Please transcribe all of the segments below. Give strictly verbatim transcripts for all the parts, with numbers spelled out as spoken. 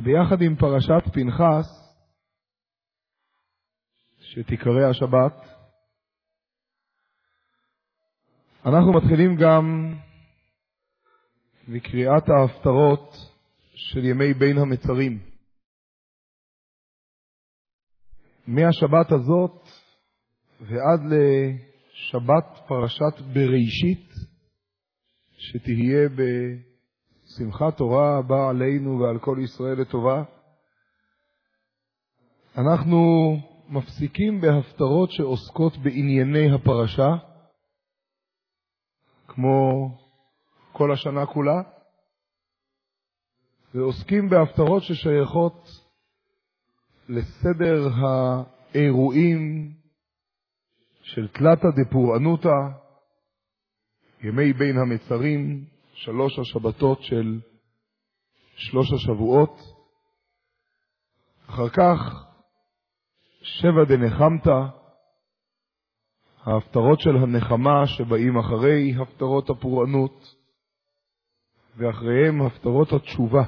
ביחד עם פרשת פנחס, שתיקרא השבת, אנחנו מתחילים גם בקריאת ההפטרות של ימי בין המצרים. מהשבת הזאת ועד לשבת פרשת בראשית, שתהיה בשמחת תורה הבאה עלינו ועל כל ישראל לטובה, אנחנו מפסיקים בהפטרות שעוסקות בענייני הפרשה, כמו כל השנה כולה, ועוסקים בהפטרות ששייכות לסדר האירועים של תלתא דפורענותא, ימי בין המצרים, שלוש השבתות של שלוש השבועות, אחר כך שבע דנחמתא, ההפטרות של הנחמה שבאים אחרי הפטרות הפורענות, ואחריהם הפטרות התשובה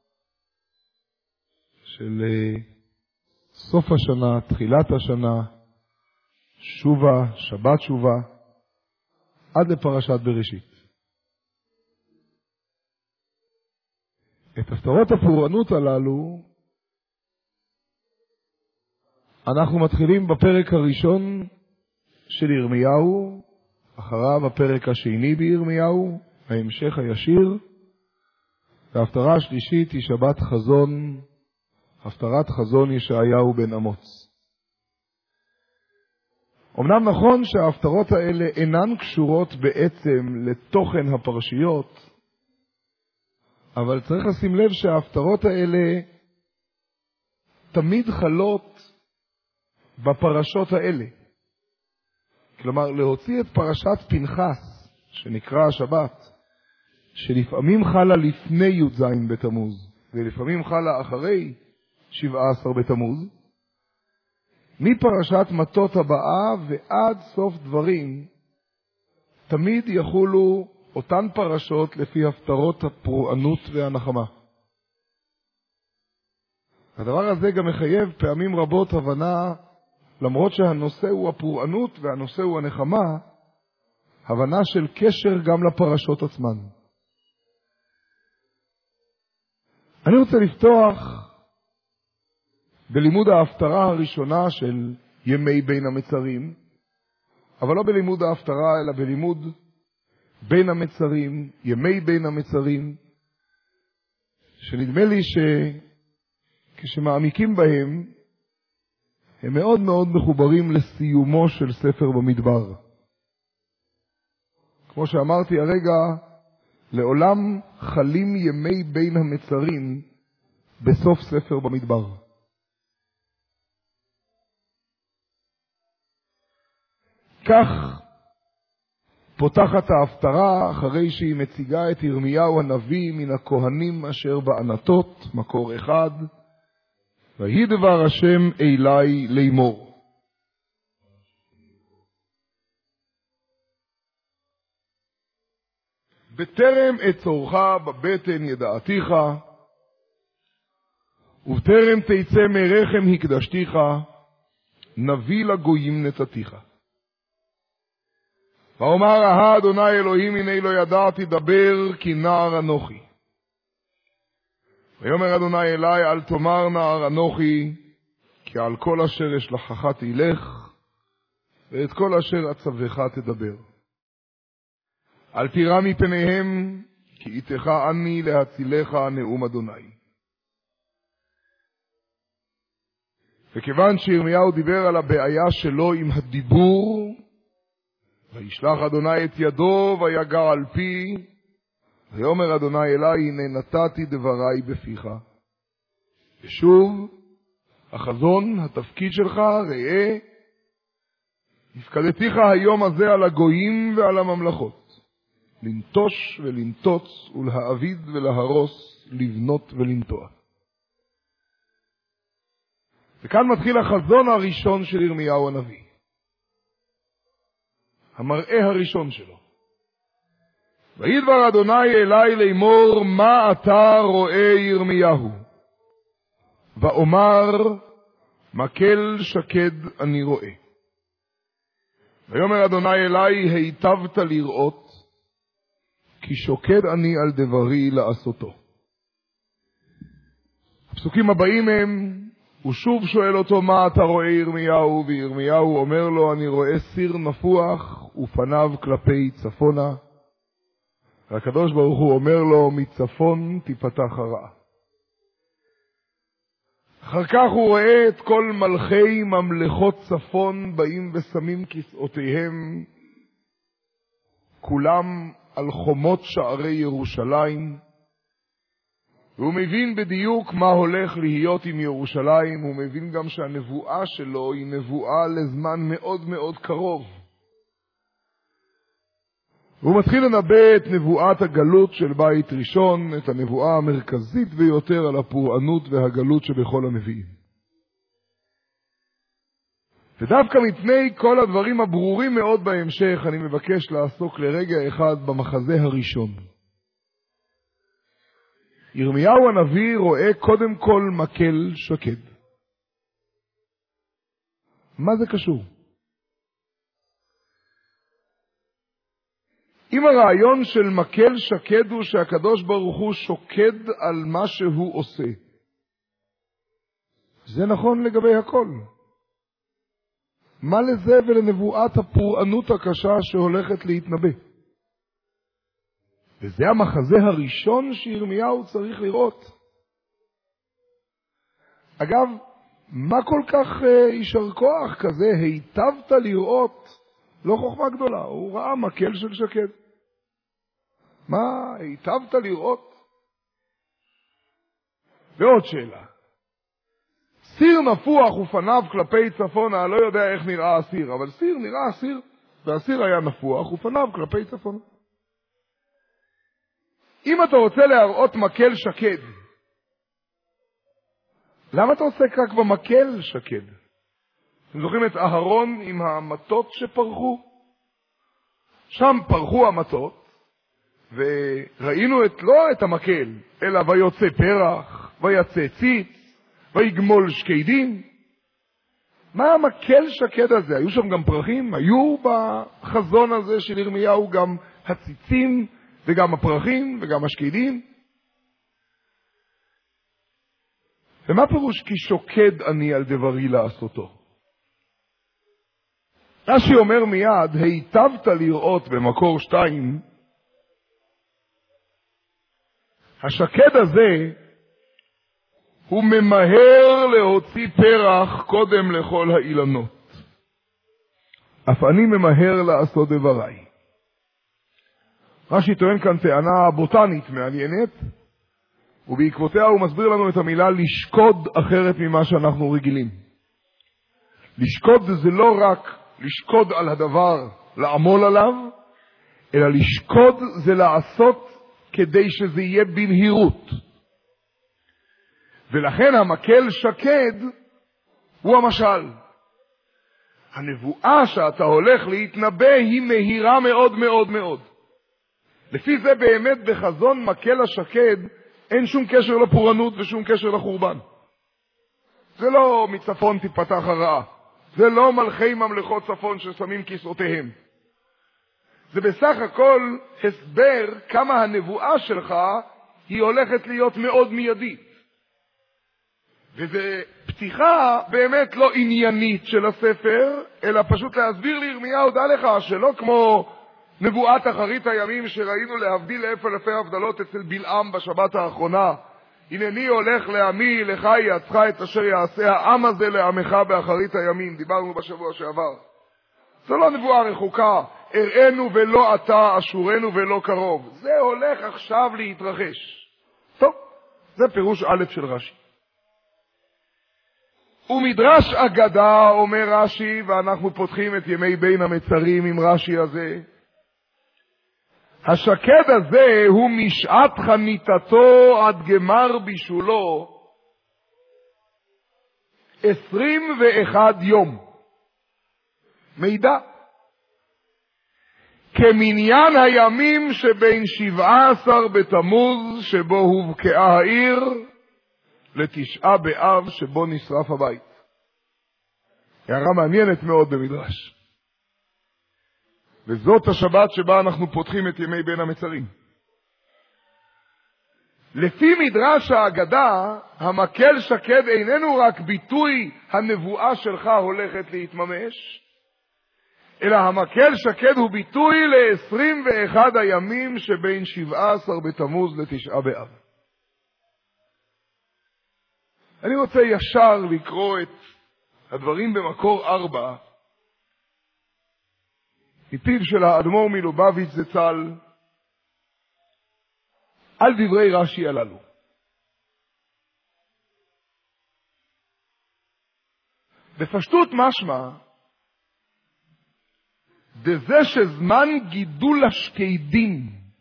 של סוף השנה, תחילת השנה, שובה, שבת שובה, עד לפרשת בראשית. את הפטרות הפורענות הללו אנחנו מתחילים בפרק הראשון של ירמיהו, אחריו הפרק השני בירמיהו, ההמשך הישיר, וההפטרה השלישית היא שבת חזון, הפטרת חזון ישעיהו בן אמוץ. אמנם נכון שההפטרות האלה אינן קשורות בעצם לתוכן הפרשיות, אבל צריך לשים לב שההפטרות האלה תמיד חלות בפרשות האלה. כלומר, להוציא את פרשת פנחס, שנקרא השבת, שלפעמים חלה לפני י"ז בתמוז, ולפעמים חלה אחרי שבעה עשר בתמוז, מפרשת מטות הבאה ועד סוף דברים, תמיד יחולו אותן פרשות לפי הפטרות הפורענות והנחמה. הדבר הזה גם מחייב פעמים רבות הבנה, למרות שהנושא הוא הפורענות והנושא הוא הנחמה, הבנה של קשר גם לפרשות עצמן. אני רוצה לפתוח בלימוד ההפטרה הראשונה של ימי בין המצרים, אבל לא בלימוד ההפטרה אלא בלימוד בין המצרים, ימי בין המצרים, שנדמה לי שכשמעמיקים בהם, הם מאוד מאוד מחוברים לסיומו של ספר במדבר. כמו שאמרתי הרגע, לעולם חלים ימי בין המצרים בסוף ספר במדבר. כך פותחת ההפטרה אחרי שהיא מציגה את ירמיהו הנביא מן הכהנים אשר בענתות, מקור אחד, ויהי דבר השם אלי לאמור. בטרם אצורך בבטן ידעתיך, ובטרם תצא מרחם הקדשתיך, נביא לגויים נתתיך. ואומר אהה אדוני אלוהים, הנה לא ידעתי דבר כי נער אנוכי. ויאמר אדוני אלי, אל תאמר נער אנוכי, כי על כל אשר אשלחך תלך, ואת כל אשר אצווך תדבר. אל תירא מפניהם, כי איתך אני להצילך נאום אדוני. וכיוון שירמיהו דיבר על הבעיה שלו עם הדיבור, וישלח אדוני את ידו ויגע על פי, ויאמר אדוני אלי, הנה נתתי דברי בפיך. ושוב, החזון, התפקיד שלך, ראה, הפקדתיך היום הזה על הגויים ועל הממלכות, לנטוש ולנטוץ ולהעביד ולהרוס, לבנות ולנטוע. וכאן מתחיל החזון הראשון של ירמיהו הנביא. המראה הראשון שלו. ויהי דבר אדוני אלי לאמור, מה אתה רואה ירמיהו? ואומר, מקל שקד אני רואה. ויאמר אדוני אלי, היטבת לראות, כי שוקד אני על דברי לעשותו. הפסוקים הבאים הם, הוא שוב שואל אותו, מה אתה רואה ירמיהו? וירמיהו אומר לו, אני רואה סיר נפוח ופניו כלפי צפונה. והקדוש ברוך הוא אומר לו, מצפון תפתח הרעה. אחר כך הוא רואה את כל מלכי ממלכות צפון באים ושמים כיסאותיהם, כולם על חומות שערי ירושלים, והוא מבין בדיוק מה הולך להיות עם ירושלים. הוא מבין גם שהנבואה שלו היא נבואה לזמן מאוד מאוד קרוב. הוא מתחיל לנבא את נבואת הגלות של בית ראשון, את הנבואה המרכזית ביותר על הפורענות והגלות שבכל הנביאים. ודווקא מפני כל הדברים הברורים מאוד בהמשך, אני מבקש לעסוק לרגע אחד במחזה הראשון. ירמיהו הנביא רואה קודם כל מקל שקד. מה זה קשור? אם הרעיון של מקל שקד הוא שהקדוש ברוך הוא שוקד על מה שהוא עושה, זה נכון לגבי הכל. מה לזה ולנבואת הפורענות הקשה שהולכת להתנבא? וזה המחזה הראשון שירמיהו צריך לראות. אגב, מה כל כך יישר כוח כזה, היטבת לראות? לא חוכמה גדולה, הוא ראה מקל של שקד. מה, היטבת לראות? ועוד שאלה. סיר נפוח ופניו כלפי צפונה, לא יודע איך נראה הסיר, אבל סיר נראה סיר, והסיר היה נפוח ופניו כלפי צפונה. אם אתה רוצה להראות מקל שקד, למה אתה עוסק רק במקל שקד? אתם זוכרים את אהרון עם המטות שפרחו? שם פרחו המטות, וראינו את, לא את המקל, אלא ויוצא פרח, ויצא ציץ, ויגמול שקדים. מה המקל שקד הזה? היו שם גם פרחים? היו בחזון הזה של ירמיהו גם הציצים, וגם הפרחים, וגם השקדים? ומה פירוש כי שוקד אני על דברי לעשותו? רש"י אומר מיד, היטבת לראות במקור שתיים, השקד הזה הוא ממהר להוציא פרח קודם לכל האילנות. אף אני ממהר לעשות דבריי. רש"י טוען כאן טענה בוטנית מעניינת, ובעקבותיה הוא מסביר לנו את המילה לשקוד אחרת ממה שאנחנו רגילים. לשקוד זה לא רק לשקוד על הדבר, לעמול עליו, אלא לשקוד זה לעשות כדי שזה יהיה במהירות. ולכן המקל שקד הוא המשל. הנבואה שאתה הולך להתנבא היא מהירה מאוד מאוד מאוד. לפי זה באמת בחזון מקל השקד אין שום קשר לפורענות ושום קשר לחורבן. זה לא מצפון תפתח הרעה. זה לא מלכי ממלכות צפון ששמים כיסאותיהם. זה בסך הכל הסבר כמה הנבואה שלך היא הולכת להיות מאוד מיידית. וזה פתיחה באמת לא עניינית של הספר, אלא פשוט להסביר לירמיהו, דע לך שלא כמו נבואת אחרית הימים שראינו להבדיל לאלף אלפי הבדלות אצל בלעם בשבת האחרונה. הנני הולך לעמי, לך יעצך את אשר יעשה העם הזה לעמך באחרית הימים. דיברנו בשבוע שעבר. זו לא נבואה רחוקה, הראינו ולא אתה, אשורנו ולא קרוב. זה הולך עכשיו להתרחש. טוב, זה פירוש א' של רש"י. ומדרש אגדה, אומר רש"י, ואנחנו פותחים את ימי בין המצרים עם רש"י הזה. השקד הזה הוא משעת חניתתו עד גמר בישולו עשרים ואחד יום. מידע. כמניין הימים שבין שבעה עשר בתמוז שבו הובקעה העיר לתשעה באב שבו נשרף הבית. הערה מעניינת מאוד במדרש. וזאת השבת שבה אנחנו פותחים את ימי בין המצרים. לפי מדרש האגדה, המקל שקד איננו רק ביטוי הנבואה שלך הולכת להתממש, אלא המקל שקד הוא ביטוי ל-עשרים ואחד הימים שבין שבעה עשר בתמוז לתשעה באב. אני רוצה ישר לקרוא את הדברים במקור ארבע, מפיו של האדמו"ר מלובביץ' זצ"ל, על דברי רש"י הללו. בפשטות משמע, דזה שזמן גידול השקדים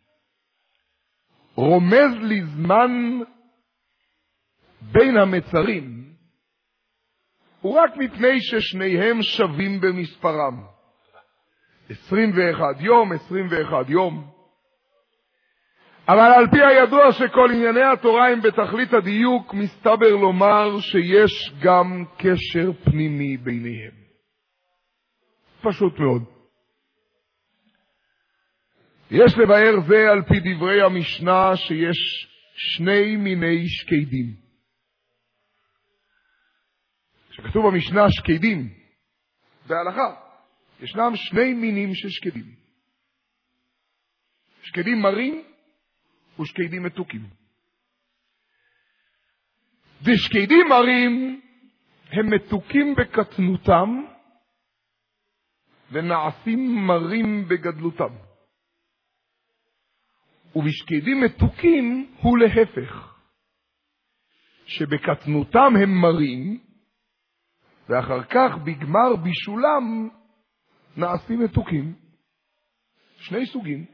רומז לזמן בין המצרים, הוא רק מפני ששניהם שווים במספרם. עשרים ואחד יום, עשרים ואחד יום. אבל על פי הידוע שכל ענייני התורה הם בתכלית הדיוק, מסתבר לומר שיש גם קשר פנימי ביניהם. פשוט מאוד. יש לבאר זה על פי דברי המשנה שיש שני מיני שקדים. כשכתוב במשנה שקדים, בהלכה, ישנם שני מינים של שקדים. שקדים מרים ושקדים מתוקים. ושקדים מרים הם מתוקים בקטנותם ונעשים מרים בגדלותם. ובשקדים מתוקים הוא להפך, שבקטנותם הם מרים ואחר כך בגמר בישולם נעשים מתוקים. שני סוגים.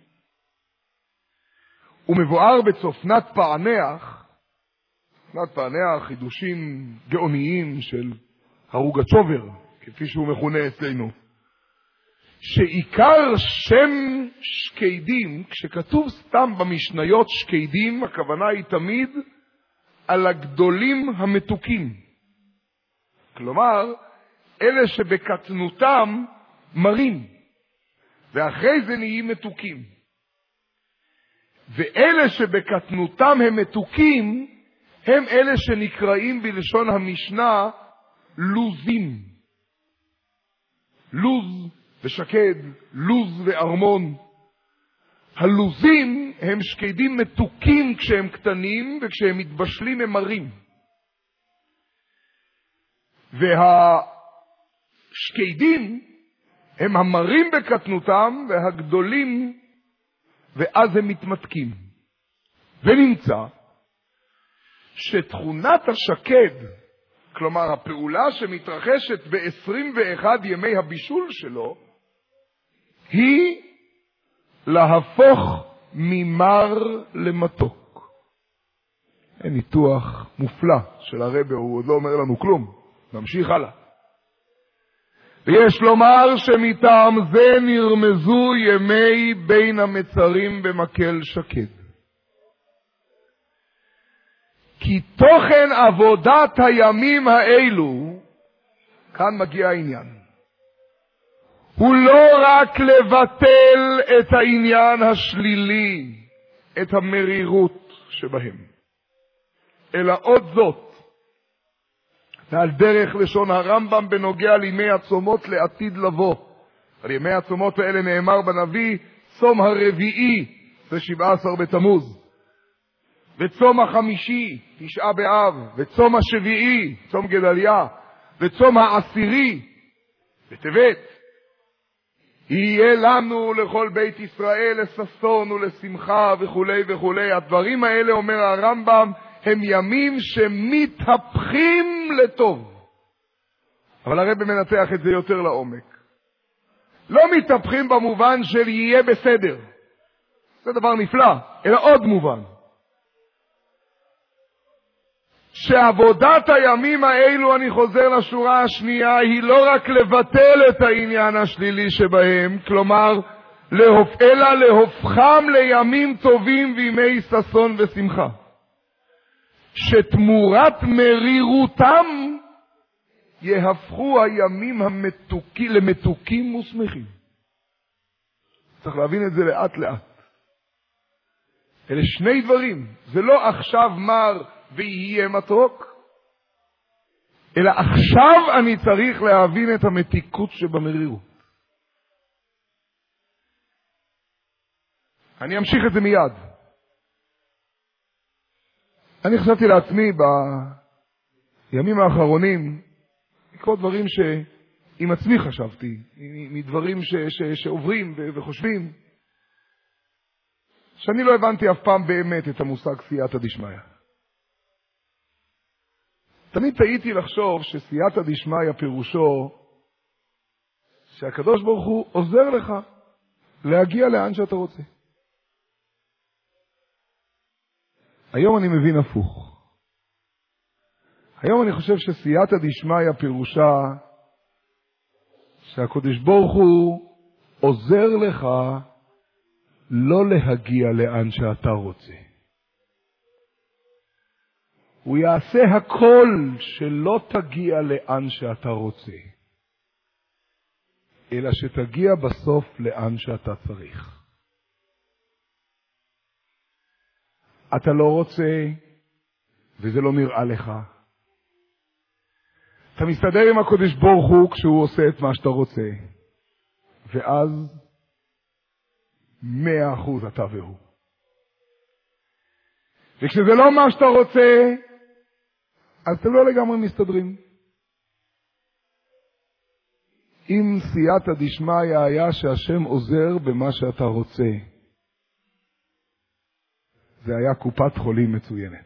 ומבואר בצופנת פענח, צופנת פענח, חידושים גאוניים של הרוגצ'ובר, כפי שהוא מכונה אצלנו, שעיקר שם שקדים, כשכתוב סתם במשניות שקדים, הכוונה היא תמיד על הגדולים המתוקים. כלומר, אלה שבקטנותם מרים, ואחרי זה נהיים מתוקים. ואלה שבקטנותם הם מתוקים, הם אלה שנקראים בלשון המשנה לוזים. לוז ושקד, לוז וארמון. הלוזים הם שקדים מתוקים כשהם קטנים, וכשהם מתבשלים הם מרים. והשקדים הם המרים בקטנותם והגדולים, ואז הם מתמתקים. ונמצא שתכונת השקד, כלומר הפעולה שמתרחשת ב-עשרים ואחד ימי הבישול שלו, היא להפוך ממר למתוק. אין ניתוח מופלא של הרב, הוא עוד לא אומר לנו כלום. נמשיך הלאה. ויש לומר שמטעם זה נרמזו ימי בין המצרים במקל שקד. כי תוכן עבודת הימים האלו, כאן מגיע העניין, הוא לא רק לבטל את העניין השלילי, את המרירות שבהם, אלא עוד זאת, ועל דרך לשון הרמב"ם בנוגע לימי הצומות לעתיד לבוא. על ימי הצומות האלה נאמר בנביא, צום הרביעי זה שבעה עשר בתמוז, וצום החמישי תשעה באב, וצום השביעי צום גדליה, וצום העשירי בטבת. יהיה לנו לכל בית ישראל לששון ולשמחה וכו' וכו'. הדברים האלה, אומר הרמב"ם, הם ימים שמתהפכים לטוב. אבל הרב מנתח את זה יותר לעומק. לא מתהפכים במובן של יהיה בסדר, זה דבר נפלא, אלא עוד מובן. שעבודת הימים האלו, אני חוזר לשורה השנייה, היא לא רק לבטל את העניין השלילי שבהם, כלומר, אלא להופכם לימים טובים וימי ששון ושמחה. שתמורת מרירותם יהפכו הימים המתוקים למתוקים ושמחים. צריך להבין את זה לאט לאט. אלה שני דברים. זה לא עכשיו מר ויהיה מתוק, אלא עכשיו אני צריך להבין את המתיקות שבמרירות. אני אמשיך את זה מיד. אני חשבתי לעצמי בימים האחרונים, לקרוא דברים שעם עצמי חשבתי, מדברים ש, ש, שעוברים וחושבים, שאני לא הבנתי אף פעם באמת את המושג סייעתא דשמיא. תמיד טעיתי לחשוב שסייעתא דשמיא פירושו שהקדוש ברוך הוא עוזר לך להגיע לאן שאתה רוצה. היום אני מבין הפוך. היום אני חושב שסייעתא דשמיא פירושה שהקדוש ברוך הוא עוזר לך לא להגיע לאן שאתה רוצה. הוא יעשה הכל שלא תגיע לאן שאתה רוצה, אלא שתגיע בסוף לאן שאתה צריך. אתה לא רוצה, וזה לא נראה לך. אתה מסתדר עם הקדוש ברוך הוא כשהוא עושה את מה שאתה רוצה. ואז מאה אחוז אתה והוא. וכשזה לא מה שאתה רוצה, אז אתם לא לגמרי מסתדרים. אם סייעתא דשמיא היה שהשם עוזר במה שאתה רוצה, זה היה קופת חולים מצוינת.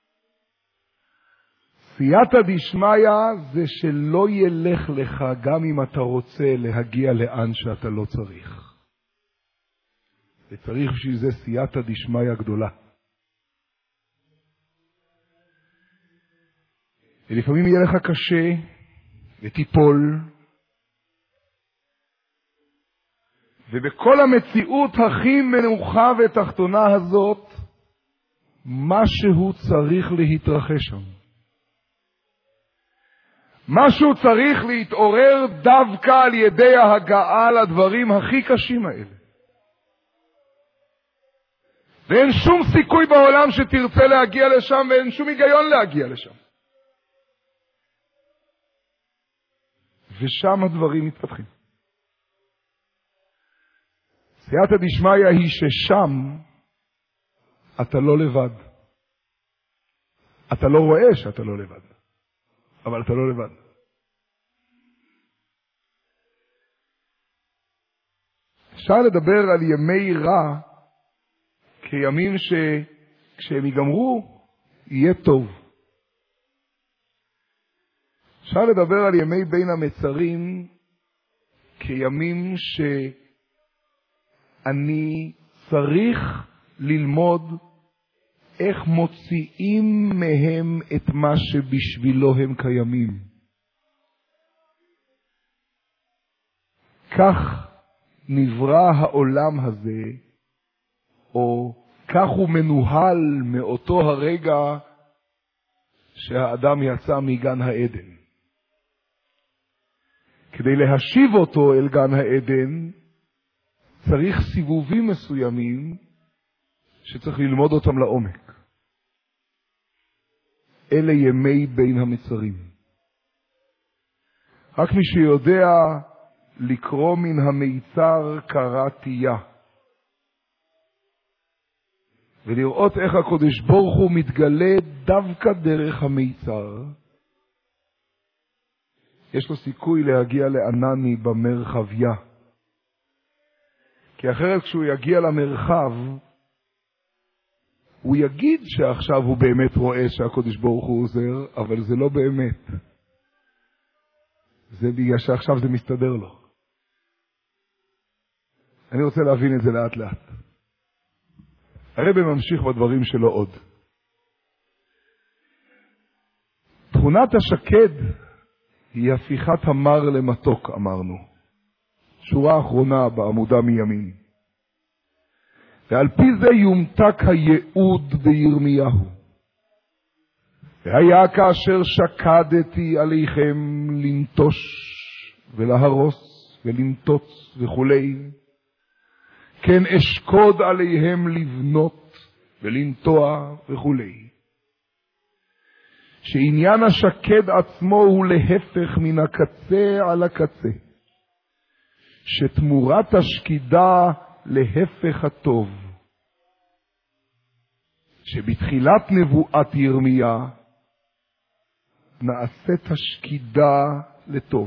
סייעתא דשמיא זה שלא ילך לך גם אם אתה רוצה להגיע לאן שאתה לא צריך. וצריך בשביל זה סייעתא דשמיא גדולה. ולפעמים יהיה לך קשה ותיפול, ובכל המציאות הכי מנוחה ותחתונה הזאת, משהו צריך להתרחש שם. משהו צריך להתעורר דווקא על ידי ההגעה לדברים הכי קשים האלה. ואין שום סיכוי בעולם שתרצה להגיע לשם, ואין שום היגיון להגיע לשם. ושם הדברים מתפתחים. סייעתא דשמיא היא ששם אתה לא לבד. אתה לא רואה שאתה לא לבד, אבל אתה לא לבד. אפשר לדבר על ימי רע כימים שכשהם ייגמרו יהיה טוב. אפשר לדבר על ימי בין המצרים כימים שאני צריך ללמוד איך מוציאים מהם את מה שבשבילו הם קיימים. כך נברא העולם הזה, או כך הוא מנוהל מאותו הרגע שהאדם יצא מגן העדן. כדי להשיב אותו אל גן העדן, צריך סיבובים מסוימים שצריך ללמוד אותם לעומק. אלה ימי בין המצרים. רק מי שיודע לקרוא מן המיצר קרא תיה, ולראות איך הקדוש ברוך הוא מתגלה דווקא דרך המיצר, יש לו סיכוי להגיע לענני במרחביה. כי אחרת כשהוא יגיע למרחב, הוא יגיד שעכשיו הוא באמת רואה שהקדוש ברוך הוא עוזר, אבל זה לא באמת. זה בגלל שעכשיו זה מסתדר לו. אני רוצה להבין את זה לאט לאט. הרב ממשיך בדברים שלו עוד. תכונת השקד היא הפיכת המר למתוק, אמרנו. שורה אחרונה בעמודה מימין. ועל פי זה יומתק הייעוד בירמיהו. והיה כאשר שקדתי עליכם לנטוש ולהרוס ולנטוץ וכולי, כן אשקוד עליהם לבנות ולנטוע וכולי. שעניין השקד עצמו הוא להפך מן הקצה על הקצה, שתמורת השקידה להפך הטוב, שבתחילת נבואת ירמיה נעשית השקידה לטוב.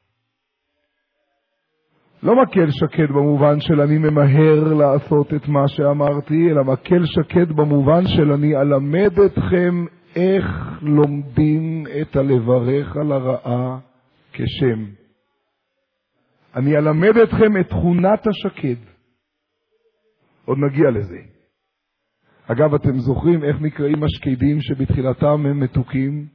לא מקל שקד במובן של אני ממהר לעשות את מה שאמרתי, אלא מקל שקד במובן של אני אלמד אתכם איך לומדים את הלברך על הרעה כשם. אני אלמד אתכם את תכונת השקד. עוד נגיע לזה. אגב, אתם זוכרים איך נקראים השקדים שבתחילתם הם מתוקים?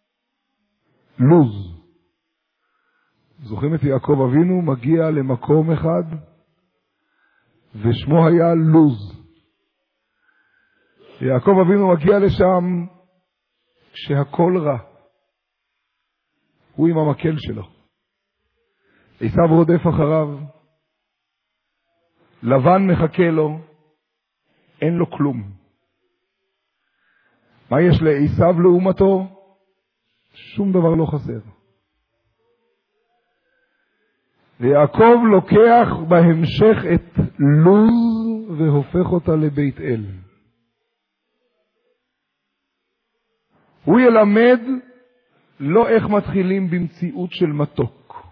לוז. זוכרים את יעקב אבינו מגיע למקום אחד ושמו היה לוז. יעקב אבינו מגיע לשם כשהכל רע. הוא עם המקל שלו. עשיו רודף אחריו. לבן מחכה לו. אין לו כלום. מה יש לעשיו לעומתו? שום דבר לא חסר. ויעקב לוקח בהמשך את לוז והופך אותה לבית אל. הוא ילמד לא איך מתחילים במציאות של מתוק.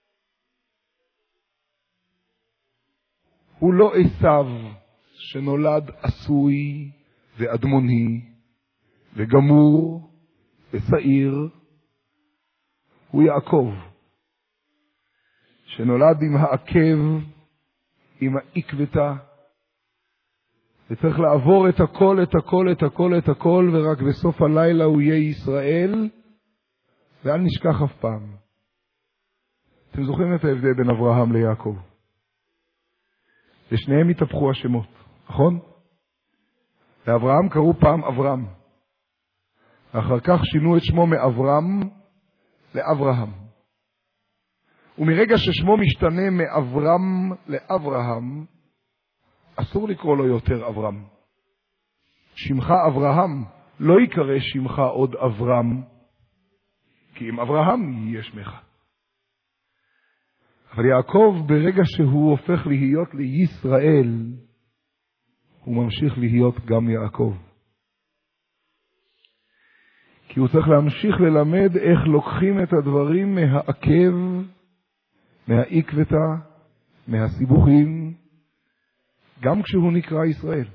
הוא לא עשיו שנולד עשוי ואדמוני וגמור ושעיר. הוא יעקב שנולד עם העקב, עם העקבתה, וצריך לעבור את הכל, את הכל, את הכל, את הכל, ורק בסוף הלילה הוא יהיה ישראל, ואל נשכח אף פעם. אתם זוכרים את ההבדל בין אברהם ליעקב? לשניהם התהפכו השמות, נכון? לאברהם קראו פעם אברהם. ואחר כך שינו את שמו מאברהם לאברהם. ומרגע ששמו משתנה מאברהם לאברהם, אסור לקרוא לו יותר אברהם. שמך אברהם, לא יקרא שמך עוד אברהם, כי אם אברהם יהיה שמך. אבל יעקב ברגע שהוא הופך להיות לישראל, הוא ממשיך להיות גם יעקב. כי הוא צריך להמשיך ללמד איך לוקחים את הדברים מהעקב, מהעקבתה, מהסיבוכים, גם כשהוא נקרא ישראל.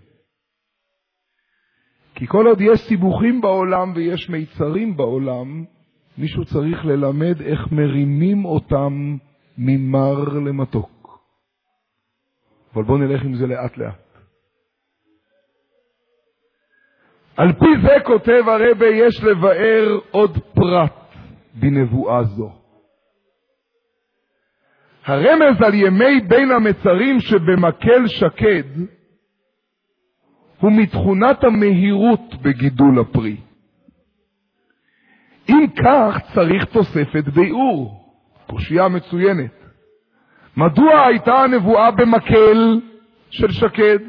כי כל עוד יש סיבוכים בעולם ויש מיצרים בעולם, מישהו צריך ללמד איך מרימים אותם ממר למתוק. אבל בואו נלך עם זה לאט לאט. על פי זה כותב הרבי, יש לבאר עוד פרט בנבואה זו. הרמז על ימי בין המצרים שבמקל שקד הוא מתכונת המהירות בגידול הפרי. אם כך צריך תוספת ביאור. קושיה מצוינת. מדוע הייתה הנבואה במקל של שקד?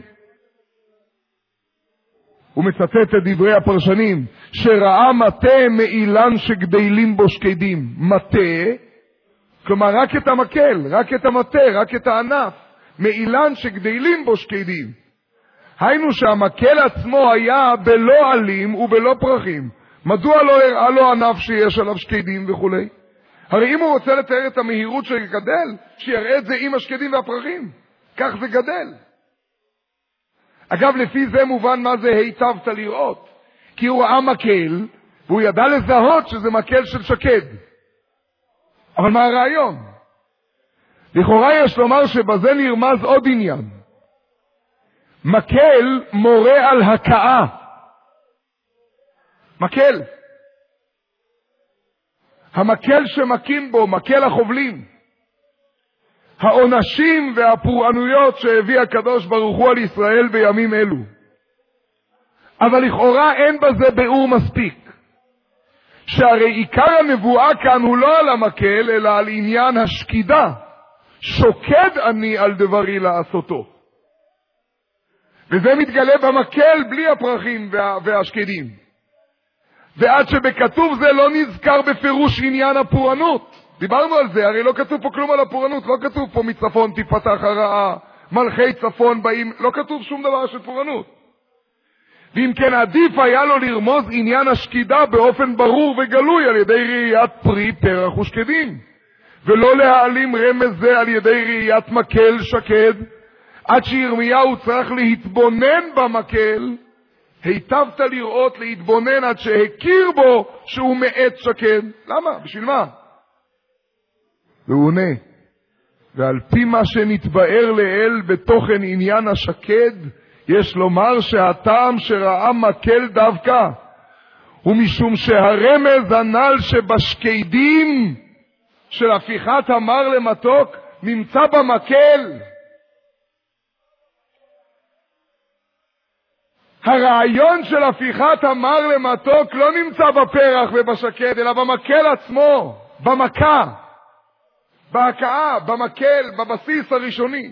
הוא מצטט את דברי הפרשנים, שראה מטה מאילן שגדלים בו שקדים. מטה, כלומר רק את המקל, רק את המטה, רק את הענף, מאילן שגדלים בו שקדים. היינו שהמקל עצמו היה בלא עלים ובלא פרחים. מדוע לא הראה לו ענף שיש עליו שקדים וכו'? הרי אם הוא רוצה לתאר את המהירות שגדל, שיראה את זה עם השקדים והפרחים. כך זה גדל. אגב, לפי זה מובן מה זה היטבת לראות. כי הוא ראה מקל, והוא ידע לזהות שזה מקל של שקד. אבל מה הרעיון? לכאורה יש לומר שבזה נרמז עוד עניין. מקל מורה על הכאה. מקל. המקל שמקים בו, מקל החובלים. העונשים והפורענויות שהביא הקדוש ברוך הוא על ישראל בימים אלו. אבל לכאורה אין בזה ביאור מספיק. שהרי עיקר הנבואה כאן הוא לא על המקל, אלא על עניין השקידה. שוקד אני על דברי לעשותו. וזה מתגלה במקל בלי הפרחים וה, והשקדים. ועד שבכתוב זה לא נזכר בפירוש עניין הפורענות. דיברנו על זה, הרי לא כתוב פה כלום על הפורענות, לא כתוב פה מצפון תפתח הרעה, מלכי צפון באים, לא כתוב שום דבר של פורענות. ואם כן עדיף היה לו לרמוז עניין השקידה באופן ברור וגלוי על ידי ראיית פרי פרח ושקדים, ולא להעלים רמז זה על ידי ראיית מקל שקד, עד שירמיהו צריך להתבונן במקל, היטבת לראות להתבונן עד שהכיר בו שהוא מעט שקד. למה? בשביל מה? והוא עונה, ועל פי מה שנתבאר לאל בתוכן עניין השקד, יש לומר שהטעם שראה מקל דווקא, ומשום שהרמז הנ"ל שבשקדים של הפיכת המר למתוק נמצא במקל. הרעיון של הפיכת המר למתוק לא נמצא בפרח ובשקד, אלא במקל עצמו, במכה, בהכאה, במקל, בבסיס הראשוני.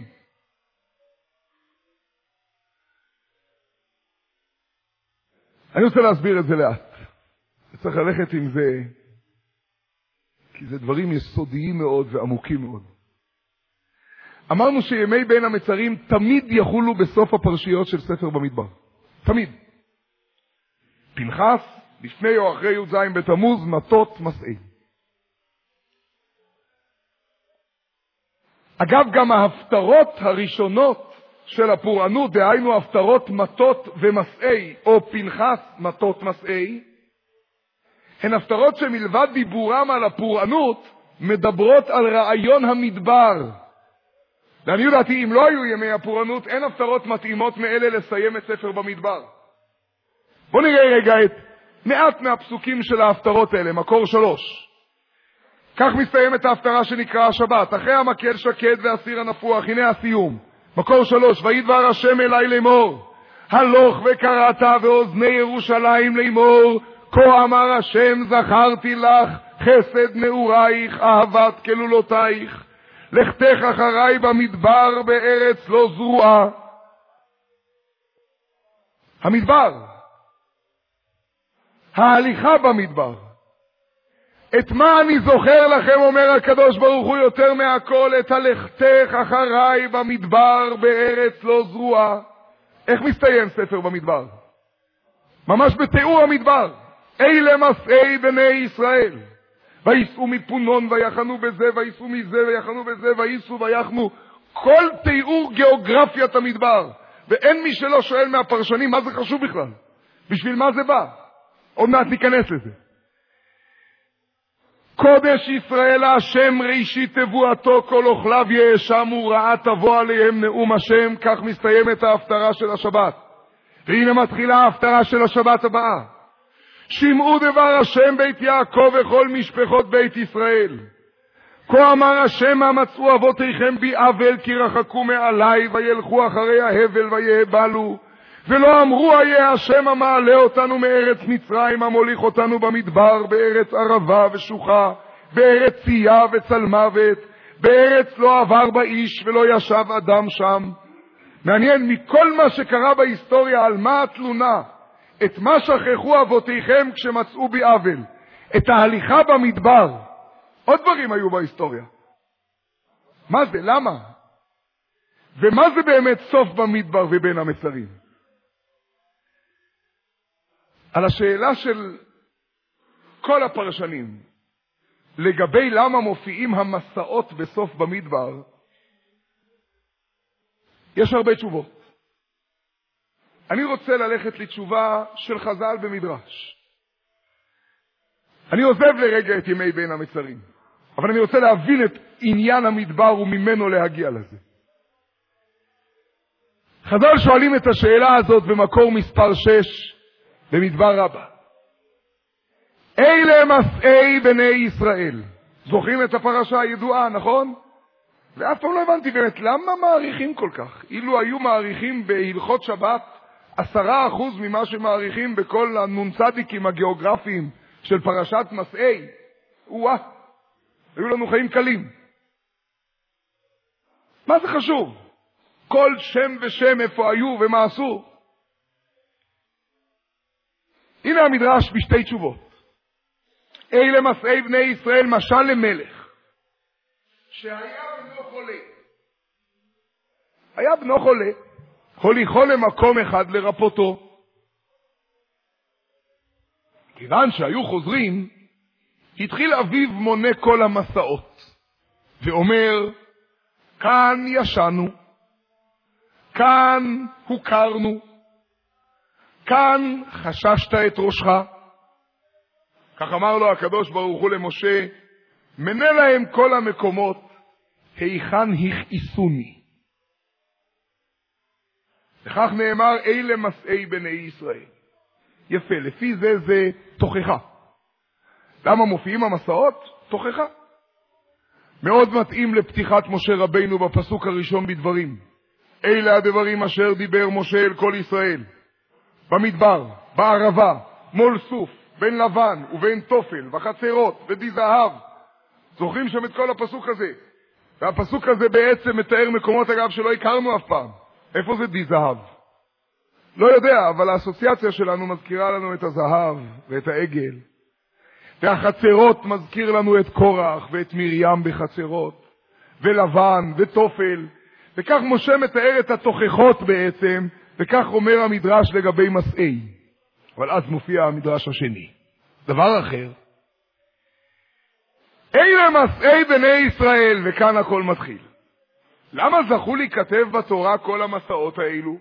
אני רוצה להסביר את זה לאט. צריך ללכת עם זה, כי זה דברים יסודיים מאוד ועמוקים מאוד. אמרנו שימי בין המצרים תמיד יחולו בסוף הפרשיות של ספר במדבר. תמיד. פנחס, לפני או אחרי י"ז בתמוז, מטות מסעי. אגב, גם ההפטרות הראשונות של הפורענות, דהיינו הפטרות מטות ומסעי, או פנחס מטות מסעי, הן הפטרות שמלבד דיבורם על הפורענות, מדברות על רעיון המדבר. ואני יודעתי, אם לא היו ימי הפורענות, אין הפטרות מתאימות מאלה לסיים את ספר במדבר. בואו נראה רגע את מעט מהפסוקים של ההפטרות האלה, מקור שלוש. כך מסתיימת ההפטרה שנקרא השבת. אחרי המקל שקד והסיר הנפוח, הנה הסיום. מקור שלוש, וידבר השם אלי לאמור, הלוך וקראת ואוזני ירושלים לאמור, כה אמר השם זכרתי לך חסד נעורייך, אהבת כלולותייך, לכתך אחריי במדבר בארץ לא זרועה. המדבר, ההליכה במדבר. את מה אני זוכר לכם, אומר הקדוש ברוך הוא יותר מהכל, את הלכתך אחריי במדבר בארץ לא זרועה. איך מסתיים ספר במדבר? ממש בתיאור המדבר. אלה מסעי בני ישראל, ויסעו מפונון ויחנו בזה, ויסעו מזה ויחנו בזה, ויסעו ויחנו. כל תיאור גיאוגרפיית המדבר, ואין מי שלא שואל מהפרשנים מה זה חשוב בכלל, בשביל מה זה בא. עוד מעט ניכנס לזה. קודש ישראל השם ראשית תבואתו, כל אוכליו יאשמו, רעה תבוא עליהם נאום השם. כך מסתיימת ההפטרה של השבת. והנה מתחילה ההפטרה של השבת הבאה. שמעו דבר השם בית יעקב וכל משפחות בית ישראל, כה אמר השם מה מצאו אבותיכם בי עוול, כי רחקו מעלי וילכו אחרי ההבל ויהבלו, ולא אמרו איה השם המעלה אותנו מארץ מצרים, המוליך אותנו במדבר, בארץ ערבה ושוחה, בארץ צייה וצלמוות, בארץ לא עבר באיש ולא ישב אדם שם. מעניין, מכל מה שקרה בהיסטוריה, על מה התלונה? את מה שכחו אבותיכם כשמצאו בי עוול, את ההליכה במדבר. עוד דברים היו בהיסטוריה. מה זה? למה? ומה זה באמת סוף במדבר ובין המצרים? על השאלה של כל הפרשנים לגבי למה מופיעים המסעות בסוף במדבר, יש הרבה תשובות. אני רוצה ללכת לתשובה של חז"ל במדרש. אני עוזב לרגע את ימי בין המצרים, אבל אני רוצה להבין את עניין המדבר וממנו להגיע לזה. חז"ל שואלים את השאלה הזאת במקור מספר שש במדבר רבה. אלה מסעי בני ישראל. זוכרים את הפרשה הידועה, נכון? ואף פעם לא הבנתי באמת למה מעריכים כל כך. אילו היו מעריכים בהלכות שבת עשרה אחוז ממה שמעריכים בכל הנונצדיקים הגיאוגרפיים של פרשת מסעי, וואה, היו לנו חיים קלים. מה זה חשוב? כל שם ושם איפה היו ומה עשו. הנה המדרש בשתי תשובות. אלה מסעי בני ישראל משל למלך שהיה בנו חולה. היה בנו חולה, הוליכו למקום אחד לרפותו. כיוון שהיו חוזרים, התחיל אביו מונה כל המסעות ואומר, כאן ישנו, כאן הוכרנו, כאן חששת את ראשך. כך אמר לו הקדוש ברוך הוא למשה, מנה להם כל המקומות, היכן הכעיסוני. וכך נאמר, אלה מסעי בני ישראל. יפה, לפי זה זה תוכחה. למה מופיעים המסעות? תוכחה. מאוד מתאים לפתיחת משה רבינו בפסוק הראשון בדברים. אלה הדברים אשר דיבר משה אל כל ישראל. במדבר, בערבה, מול סוף, בין לבן ובין תופל, וחצרות, ודי זהב. זוכרים שם את כל הפסוק הזה. והפסוק הזה בעצם מתאר מקומות אגב שלא הכרנו אף פעם. איפה זה די זהב? לא יודע, אבל האסוציאציה שלנו מזכירה לנו את הזהב ואת העגל. והחצרות מזכיר לנו את קורח ואת מרים בחצרות, ולבן ותופל. וכך משה מתאר את התוכחות בעצם, וכך אומר המדרש לגבי מסעי. אבל אז מופיע המדרש השני. דבר אחר. אלה מסעי בני ישראל, וכאן הכל מתחיל. למה זכו להיכתב בתורה כל המסעות האלו?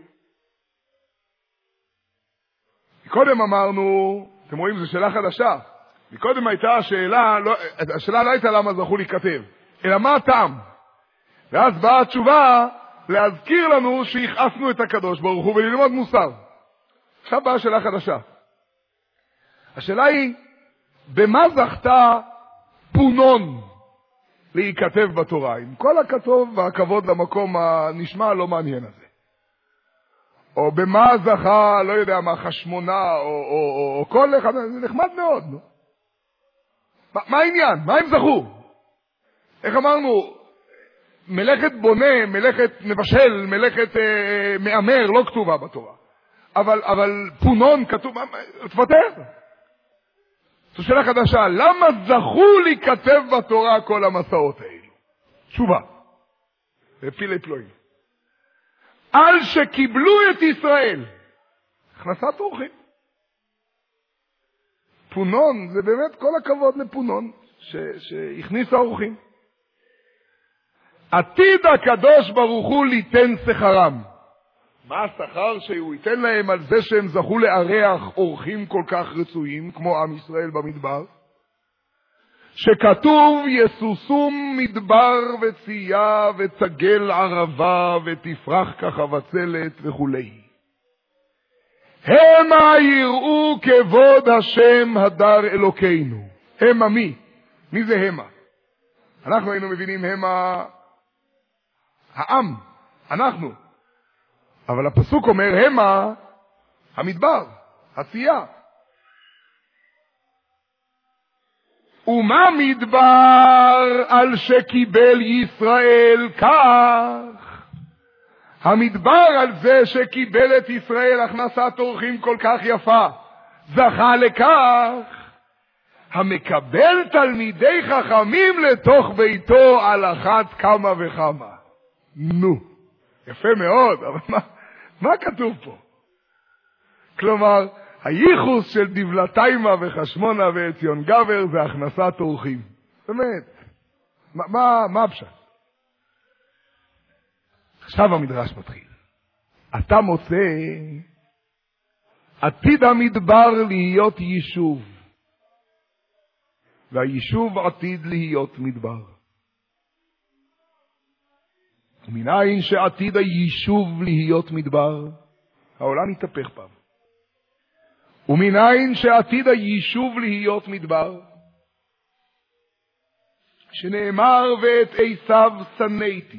קודם אמרנו, אתם רואים, זו שאלה חדשה. מקודם הייתה השאלה, לא, השאלה לא הייתה למה זכו להיכתב, אלא מה הטעם. ואז באה התשובה להזכיר לנו שהכעסנו את הקדוש ברוך הוא וללמוד מוסר. עכשיו באה שאלה חדשה. השאלה היא, במה זכתה פונון להיכתב בתורה? עם כל הכתוב והכבוד למקום הנשמע לא מעניין הזה. או במה זכה, לא יודע מה, חשמונה, או, או, או, או כל אחד, זה נחמד מאוד, נו. מה, מה העניין? מה הם זכו? איך אמרנו, מלאכת בונה, מלאכת מבשל, מלאכת אה, מאמר, לא כתובה בתורה. אבל, אבל פונון כתוב, תפטר. זו שאלה חדשה, למה זכו להיכתב בתורה כל המסעות האלו? תשובה. ופילי פלואים. על שקיבלו את ישראל. הכנסת אורחים. פונון, זה באמת כל הכבוד לפונון, ש, שהכניס האורחים. עתיד הקדוש ברוך הוא ליתן שכרם. מה השכר שהוא ייתן להם על זה שהם זכו לארח אורחים כל כך רצויים, כמו עם ישראל במדבר? שכתוב יסוסום מדבר וצייה וצגל ערבה ותפרח כחבצלת וכולי. המה יראו כבוד השם הדר אלוקינו. המה מי? מי זה המה? אנחנו היינו מבינים המה העם, אנחנו. אבל הפסוק אומר המה המדבר, הצייה. ומה מדבר על שקיבל ישראל כך? המדבר על זה שקיבל את ישראל הכנסת אורחים כל כך יפה, זכה לכך. המקבל תלמידי חכמים לתוך ביתו על אחת כמה וכמה. נו, יפה מאוד, אבל מה, מה כתוב פה? כלומר, הייחוס של דבלתיימה וחשמונה ועציון גבר זה הכנסת אורחים. באמת. מה, מה, מה הפשט? עכשיו המדרש מתחיל. אתה מוצא עתיד המדבר להיות יישוב. והיישוב עתיד להיות מדבר. ומנין שעתיד היישוב להיות מדבר, העולם יתהפך פעם. ומנין שעתיד היישוב להיות מדבר, שנאמר ואת עשיו שנאתי,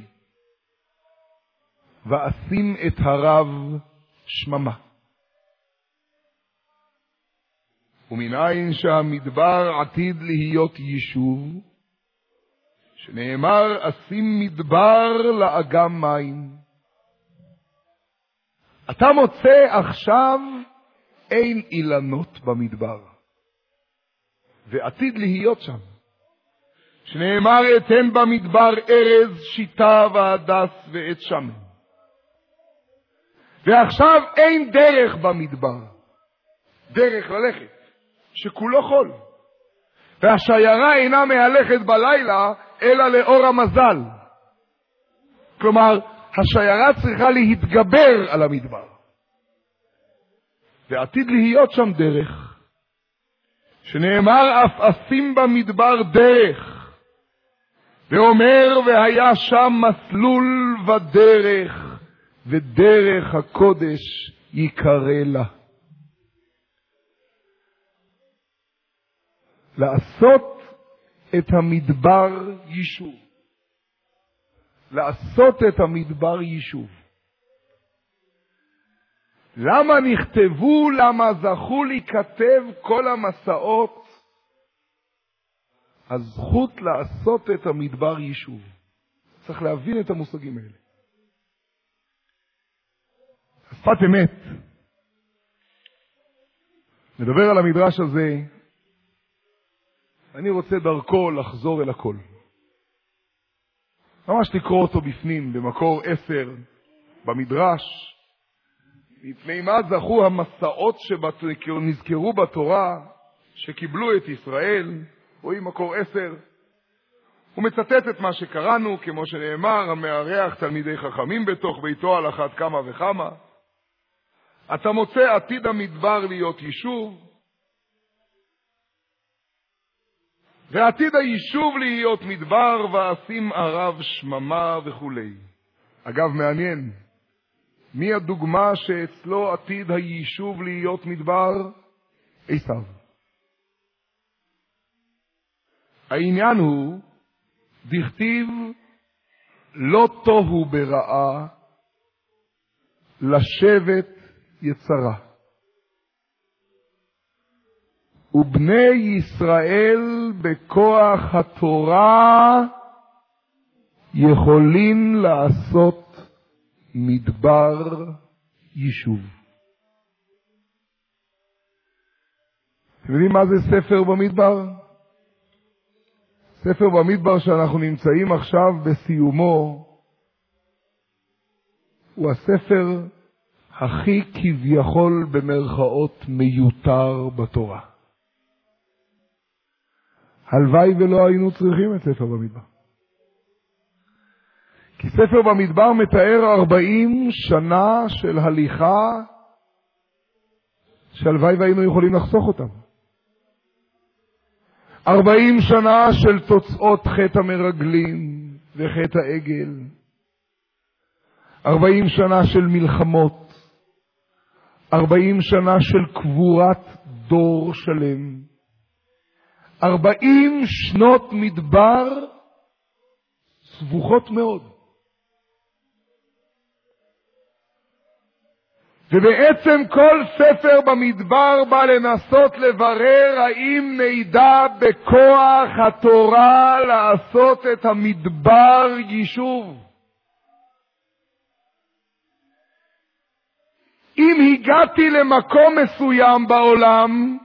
ואשים את הרב שממה. ומנין שהמדבר עתיד להיות יישוב, שנאמר אשים מדבר לאגם מים. אתה מוצא עכשיו אין אילנות במדבר, ועתיד להיות שם, שנאמר אתן במדבר ארז, שיטה והדס ועת שמן. ועכשיו אין דרך במדבר, דרך ללכת, שכולו חול. והשיירה אינה מהלכת בלילה, אלא לאור המזל. כלומר, השיירה צריכה להתגבר על המדבר. ועתיד להיות שם דרך, שנאמר אף אשים במדבר דרך, ואומר והיה שם מסלול ודרך, ודרך הקודש יקרא לה. לעשות את המדבר יישוב. לעשות את המדבר יישוב. למה נכתבו, למה זכו להיכתב כל המסעות? הזכות לעשות את המדבר יישוב. צריך להבין את המושגים האלה. שפת אמת. נדבר על המדרש הזה. אני רוצה דרכו לחזור אל הכל. ממש לקרוא אותו בפנים, במקור עשר, במדרש. מפני מה זכו המסעות שנזכרו בתורה, שקיבלו את ישראל, רואים מקור עשר. הוא מצטט את מה שקראנו, כמו שנאמר, המארח תלמידי חכמים בתוך ביתו על אחת כמה וכמה. אתה מוצא עתיד המדבר להיות יישוב, ועתיד היישוב להיות מדבר ואשים ערב שממה וכו'. אגב, מעניין, מי הדוגמה שאצלו עתיד היישוב להיות מדבר? עשיו. העניין הוא, דכתיב לא תוהו ברעה, לשבת יצרה. ובני ישראל בכוח התורה יכולים לעשות מדבר יישוב. אתם יודעים מה זה ספר במדבר? ספר במדבר שאנחנו נמצאים עכשיו בסיומו הוא הספר הכי כביכול במרכאות מיותר בתורה. הלוואי ולא היינו צריכים את ספר במדבר. כי ספר במדבר מתאר ארבעים שנה של הליכה שהלוואי והיינו יכולים לחסוך אותם. ארבעים שנה של תוצאות חטא המרגלים וחטא העגל. ארבעים שנה של מלחמות. ארבעים שנה של קבורת דור שלם. ארבעים שנות מדבר סבוכות מאוד. ובעצם כל ספר במדבר בא לנסות לברר האם נדע בכוח התורה לעשות את המדבר יישוב. אם הגעתי למקום מסוים בעולם,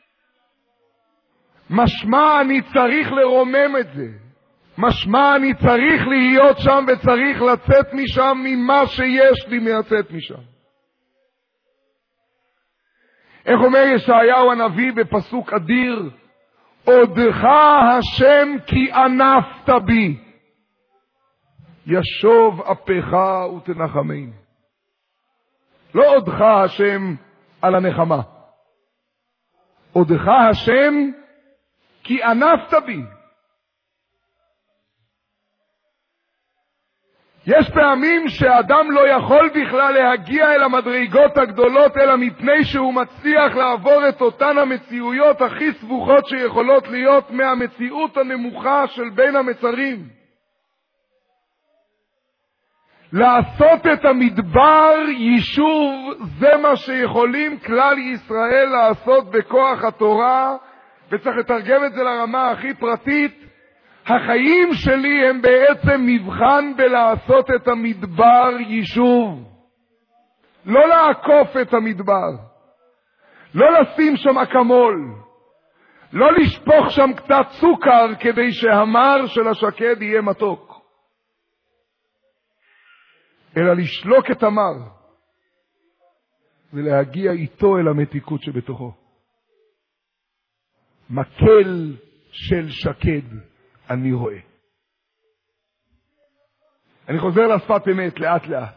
משמע אני צריך לרומם את זה. משמע אני צריך להיות שם וצריך לצאת משם ממה שיש לי לצאת משם. איך אומר ישעיהו הנביא בפסוק אדיר? עודך השם כי ענפת בי, ישוב אפך ותנחמני. לא עודך השם על הנחמה, עודך השם כי ענפת בי. יש פעמים שאדם לא יכול בכלל להגיע אל המדרגות הגדולות, אלא מפני שהוא מצליח לעבור את אותן המציאויות הכי סבוכות שיכולות להיות מהמציאות הנמוכה של בין המצרים. לעשות את המדבר יישוב, זה מה שיכולים כלל ישראל לעשות בכוח התורה, וצריך לתרגם את זה לרמה הכי פרטית. החיים שלי הם בעצם מבחן בלעשות את המדבר יישוב. לא לעקוף את המדבר, לא לשים שם אקמול, לא לשפוך שם קצת סוכר כדי שהמר של השקד יהיה מתוק, אלא לשלוק את המר ולהגיע איתו אל המתיקות שבתוכו. מקל של שקד אני רואה. אני חוזר לשפת אמת לאט לאט.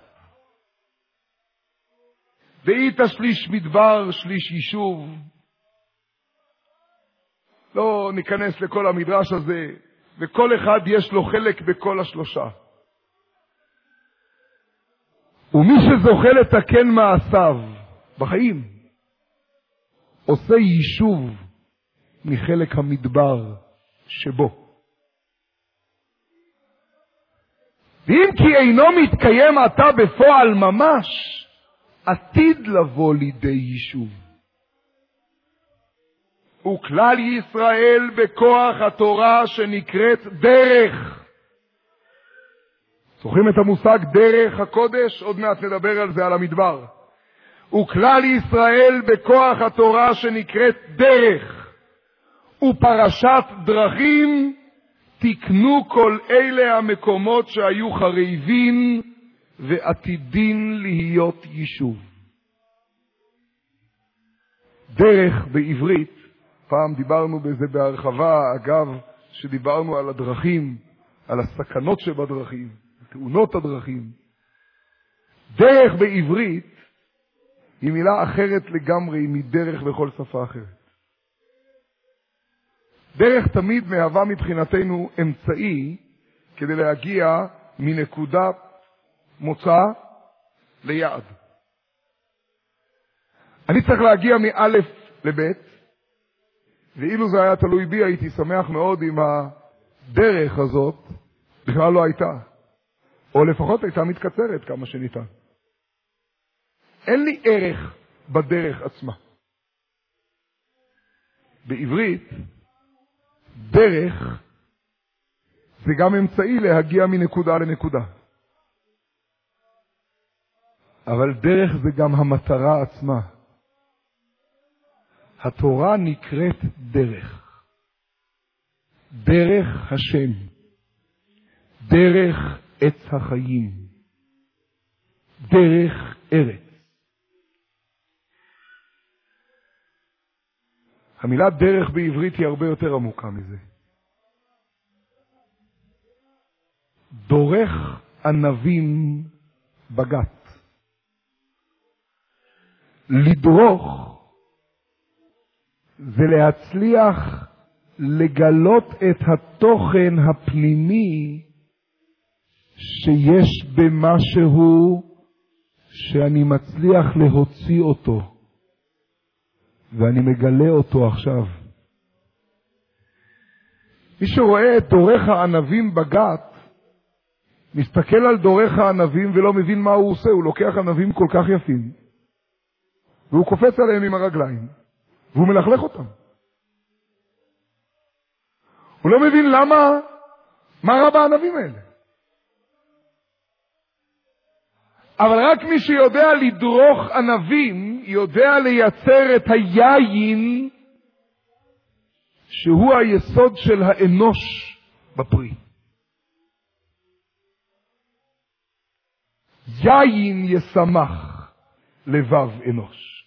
דאית שליש מדבר שליש יישוב. לא ניכנס לכל המדרש הזה, וכל אחד יש לו חלק בכל השלושה. ומי שזוכה לתקן מעשיו בחיים, עושה יישוב מחלק המדבר שבו. ואם כי אינו מתקיים עתה בפועל ממש, עתיד לבוא לידי יישוב. וכלל ישראל בכוח התורה שנקראת דרך. זוכרים את המושג דרך הקודש? עוד מעט נדבר על זה, על המדבר. וכלל ישראל בכוח התורה שנקראת דרך ופרשת דרכים, תקנו כל אלה המקומות שהיו חריבים ועתידין להיות יישוב. דרך בעברית, פעם דיברנו בזה בהרחבה, אגב שדיברנו על הדרכים, על הסכנות שבדרכים, תאונות הדרכים. דרך בעברית היא מילה אחרת לגמרי מדרך בכל שפה אחרת. דרך תמיד מהווה מבחינתנו אמצעי כדי להגיע מנקודת מוצא ליעד. אני צריך להגיע מאלף לבית, ואילו זה היה תלוי בי הייתי שמח מאוד אם הדרך הזאת בכלל לא הייתה, או לפחות הייתה מתקצרת כמה שניתן. אין לי ערך בדרך עצמה. בעברית דרך זה גם אמצעי להגיע מנקודה לנקודה. אבל דרך זה גם המטרה עצמה. התורה נקראת דרך. דרך השם. דרך עץ החיים. דרך ארץ. המילה דרך בעברית היא הרבה יותר עמוקה מזה. דורך ענבים בגת. לדרוך זה להצליח לגלות את התוכן הפנימי שיש במשהו שאני מצליח להוציא אותו. ואני מגלה אותו עכשיו. מי שרואה את דורך הענבים בגת, מסתכל על דורך הענבים ולא מבין מה הוא עושה. הוא לוקח ענבים כל כך יפים, והוא קופץ עליהם עם הרגליים, והוא מלכלך אותם. הוא לא מבין למה, מה רע בענבים האלה. אבל רק מי שיודע לדרוך ענבים, יודע לייצר את היין, שהוא היסוד של האנוש בפרי. יין ישמח לבב אנוש.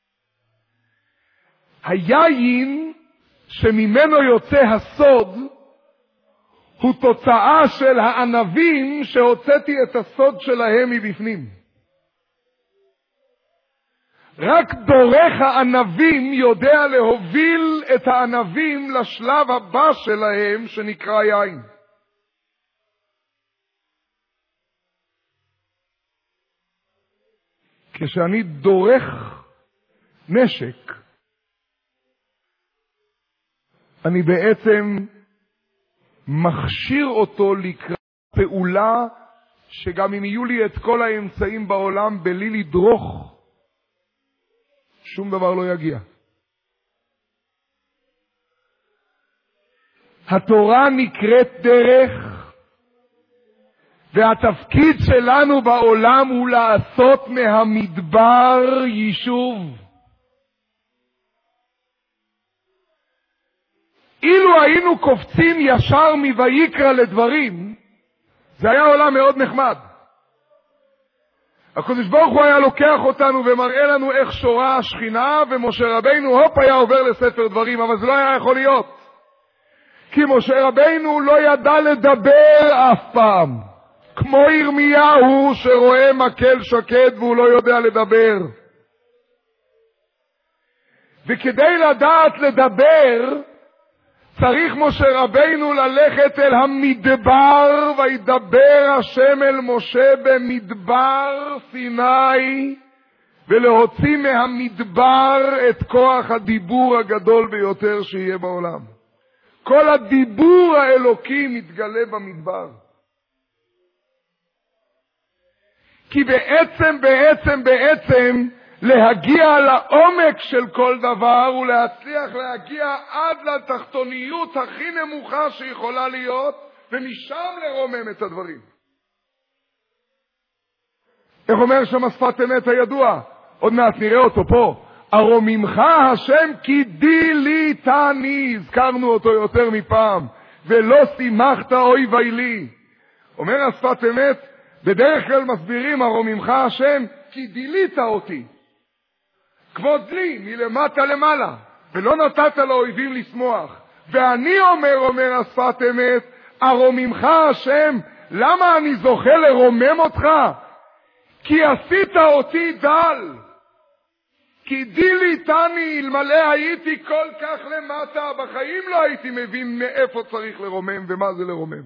היין שממנו יוצא הסוד, הוא תוצאה של הענבים שהוצאתי את הסוד שלהם מבפנים. רק דורך הענבים יודע להוביל את הענבים לשלב הבא שלהם שנקרא יין. כשאני דורך נשק, אני בעצם מכשיר אותו לקראת פעולה שגם אם יהיו לי את כל האמצעים בעולם בלי לדרוך, שום דבר לא יגיע. התורה נקראת דרך, והתפקיד שלנו בעולם הוא לעשות מהמדבר יישוב. אילו היינו קופצים ישר מויקרא לדברים, זה היה עולם מאוד נחמד. הקדוש ברוך הוא היה לוקח אותנו ומראה לנו איך שורה השכינה, ומשה רבינו הופ היה עובר לספר דברים, אבל זה לא היה יכול להיות. כי משה רבינו לא ידע לדבר אף פעם. כמו ירמיהו שרואה מקל שקד והוא לא יודע לדבר. וכדי לדעת לדבר, צריך משה רבינו ללכת אל המדבר, וידבר השם אל משה במדבר סיני, ולהוציא מהמדבר את כוח הדיבור הגדול ביותר שיהיה בעולם. כל הדיבור האלוקי מתגלה במדבר. כי בעצם, בעצם, בעצם, להגיע לעומק של כל דבר ולהצליח להגיע עד לתחתוניות הכי נמוכה שיכולה להיות, ומשם לרומם את הדברים. איך אומר שם שפת אמת הידוע? עוד מעט נראה אותו פה. הרוממך השם כי דיליתני, הזכרנו אותו יותר מפעם, ולא שימחת אויבי לי. אומר השפת אמת, בדרך כלל מסבירים הרוממך השם כי דילית אותי. כמו דלי, מלמטה למעלה, ולא נתת לאויבים לשמוח. ואני אומר, אומר השפת אמת, הרוממך השם, למה אני זוכה לרומם אותך? כי עשית אותי דל. כי דיליתני, אלמלא הייתי כל כך למטה, בחיים לא הייתי מבין מאיפה צריך לרומם ומה זה לרומם.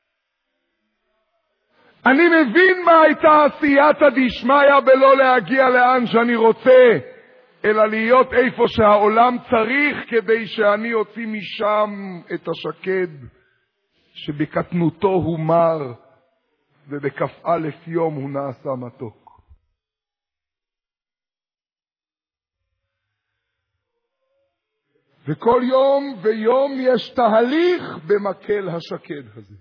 אני מבין מה הייתה עשייתא דשמיא בלא להגיע לאן שאני רוצה, אלא להיות איפה שהעולם צריך, כדי שאני אוציא משם את השקד שבקטנותו הוא מר ובכף א' יום הוא נעשה מתוק. וכל יום ויום יש תהליך במקל השקד הזה.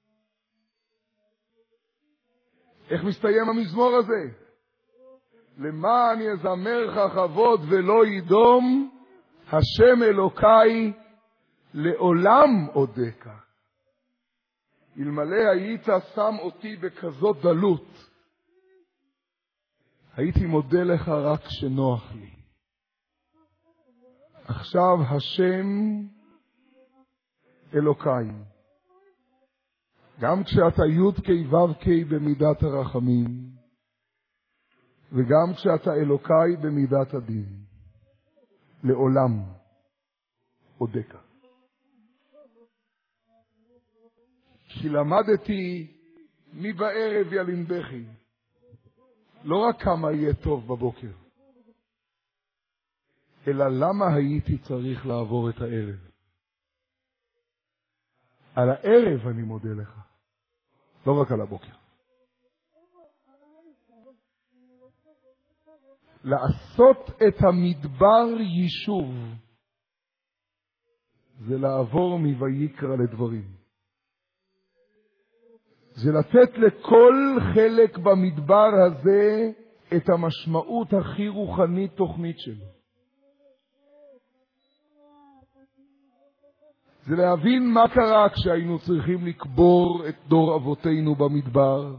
איך מסתיים המזמור הזה? למען יזמרך כבוד ולא ידום, השם אלוקי לעולם אודך. אלמלא היית שם אותי בכזאת דלות, הייתי מודה לך רק שנוח לי. עכשיו השם אלוקי, גם כשאתה י' כ' ו' כ' במידת הרחמים, וגם כשאתה אלוקי במידת הדין, לעולם אודך. כי למדתי מי בערב ילין בכי, לא רק כמה יהיה טוב בבוקר, אלא למה הייתי צריך לעבור את הערב. על הערב אני מודה לך, לא רק על הבוקר. לעשות את המדבר יישוב, זה לעבור מויקרא לדברים. זה לתת לכל חלק במדבר הזה את המשמעות הכי רוחנית תוכנית שלו. זה להבין מה קרה כשהיינו צריכים לקבור את דור אבותינו במדבר,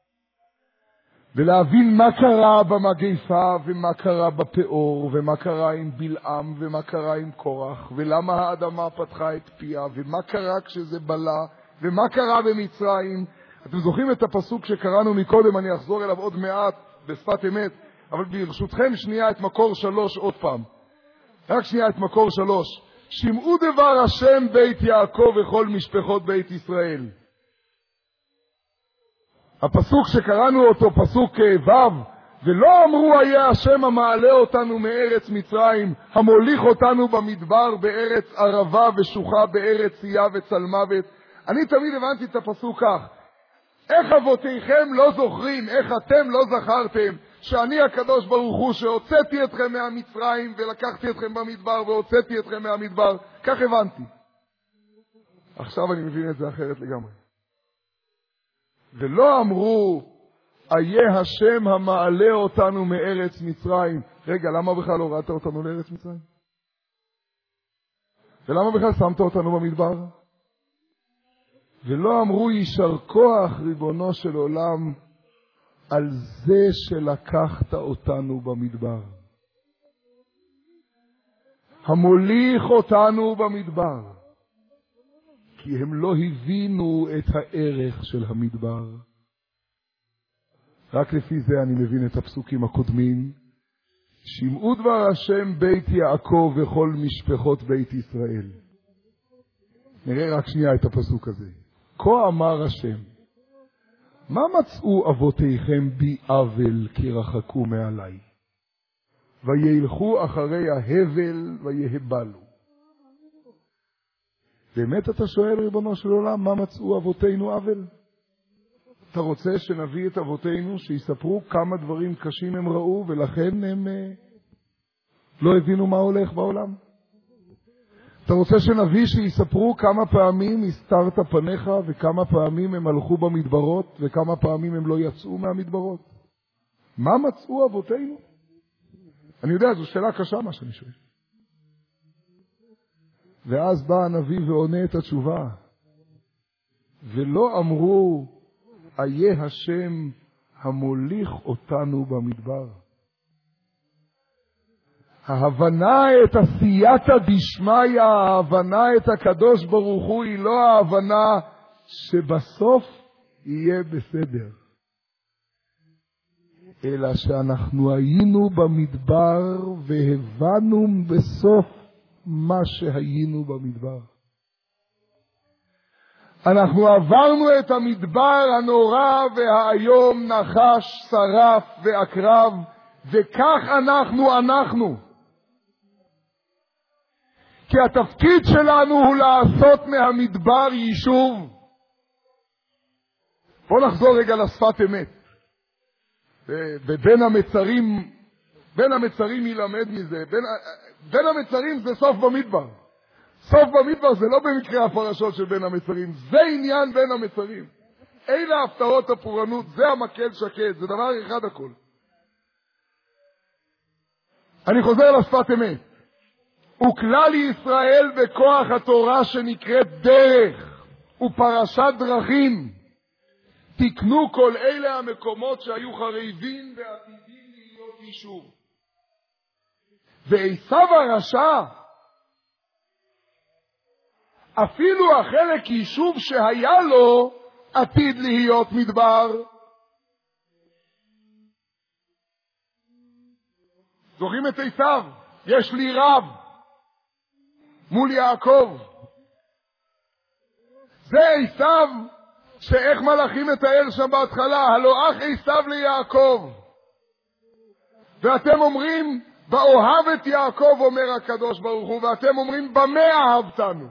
ולהבין מה קרה במגפה ומה קרה בפאור ומה קרה עם בלעם ומה קרה עם קורח, ולמה האדמה פתחה את פיה ומה קרה כשזה בלה ומה קרה במצרים. אתם זוכרים את הפסוק שקראנו מקודם, אני אחזור אליו עוד מעט בשפת אמת, אבל ברשותכם שנייה את מקור שלוש עוד פעם. רק שנייה את מקור שלוש. שמעו דבר השם בית יעקב וכל משפחות בית ישראל. הפסוק שקראנו אותו, פסוק ו', ולא אמרו היה השם המעלה אותנו מארץ מצרים, המוליך אותנו במדבר בארץ ערבה ושוחה בארץ צייה וצלמוות. אני תמיד הבנתי את הפסוק כך, איך אבותיכם לא זוכרים, איך אתם לא זכרתם, שאני הקדוש ברוך הוא שהוצאתי אתכם מהמצרים ולקחתי אתכם במדבר והוצאתי אתכם מהמדבר. כך הבנתי. עכשיו אני מבין את זה אחרת לגמרי. ולא אמרו, איה השם המעלה אותנו מארץ מצרים. רגע, למה בכלל הורדת אותנו לארץ מצרים? ולמה בכלל שמת אותנו במדבר? ולא אמרו, יישר כוח ריבונו של עולם על זה שלקחת אותנו במדבר. המוליך אותנו במדבר. כי הם לא הבינו את הערך של המדבר. רק לפי זה אני מבין את הפסוקים הקודמים. שמעו דבר השם בית יעקב וכל משפחות בית ישראל. נראה רק שנייה את הפסוק הזה. כה אמר השם, מה מצאו אבותיכם בי עוול כי רחקו מעלי? וילכו אחרי ההבל ויהבלו. באמת אתה שואל ריבונו של עולם, מה מצאו אבותינו עוול? אתה רוצה שנביא את אבותינו שיספרו כמה דברים קשים הם ראו ולכן הם לא הבינו מה הולך בעולם? אתה רוצה שנביא שיספרו כמה פעמים הסתרת פניך וכמה פעמים הם הלכו במדברות וכמה פעמים הם לא יצאו מהמדברות? מה מצאו אבותינו? אני יודע, זו שאלה קשה מה שאני שואל. ואז בא הנביא ועונה את התשובה. ולא אמרו, איה השם המוליך אותנו במדבר. ההבנה את הסייעתא דשמיא, ההבנה את הקדוש ברוך הוא, היא לא ההבנה שבסוף יהיה בסדר. אלא שאנחנו היינו במדבר והבנו בסוף מה שהיינו במדבר. אנחנו עברנו את המדבר הנורא והיום נחש, שרף ועקרב, וכך אנחנו אנחנו. כי התפקיד שלנו הוא לעשות מהמדבר יישוב. בוא נחזור רגע לשפת אמת. ובין המצרים, בין המצרים ילמד מזה, בין, בין המצרים זה סוף במדבר. סוף במדבר זה לא במקרה הפרשות של בין המצרים, זה עניין בין המצרים. אלה הפתרות הפורענות, זה המקל שקט, זה דבר אחד הכל. אני חוזר לשפת אמת. וכלל ישראל בכוח התורה שנקראת דרך ופרשת דרכים, תקנו כל אלה המקומות שהיו חריבים ועתידים להיות יישוב. ועשיו הרשע, אפילו החלק יישוב שהיה לו עתיד להיות מדבר. זוכרים את עשיו? יש לי רב מול יעקב. זה עשיו שאיך מלאכים מתאר שם בהתחלה, הלא אח עשיו ליעקב. ואתם אומרים, באוהב את יעקב, אומר הקדוש ברוך הוא, ואתם אומרים, במה אהבתנו?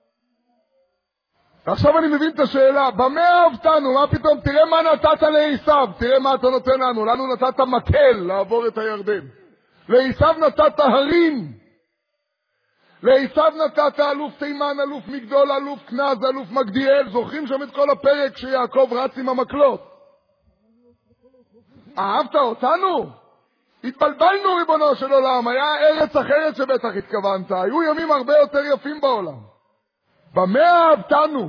ועכשיו אני מבין את השאלה, במה אהבתנו? מה פתאום? תראה מה נתת לעשיו, תראה מה אתה נותן לנו. לנו נתת מקל לעבור את הירדן. לעשיו נתת הרים. לעשיו נתת אלוף תימן, אלוף מגדול, אלוף כנז, אלוף מגדיאל. זוכרים שם את כל הפרק שיעקב רץ עם המקלות. אהבת אותנו? התבלבלנו ריבונו של עולם. היה ארץ אחרת שבטח התכוונת. היו ימים הרבה יותר יפים בעולם. במה אהבתנו?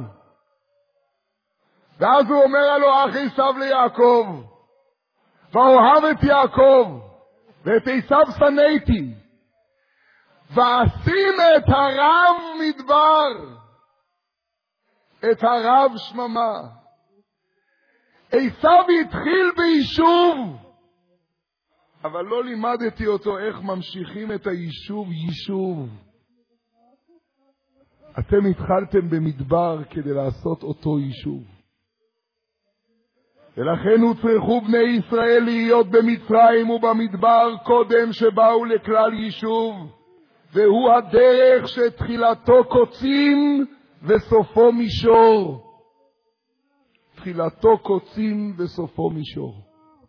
ואז הוא אומר לו, אח עשיו ליעקב, ואוהב את יעקב, ואת עשיו שנאתי, ואשים את הרב מדבר, את הרב שממה. עשיו התחיל ביישוב, אבל לא לימדתי אותו איך ממשיכים את היישוב יישוב. אתם התחלתם במדבר כדי לעשות אותו יישוב. ולכן הוצרכו בני ישראל להיות במצרים ובמדבר קודם שבאו לכלל יישוב. והוא הדרך שתחילתו קוצים וסופו מישור. תחילתו קוצים וסופו מישור.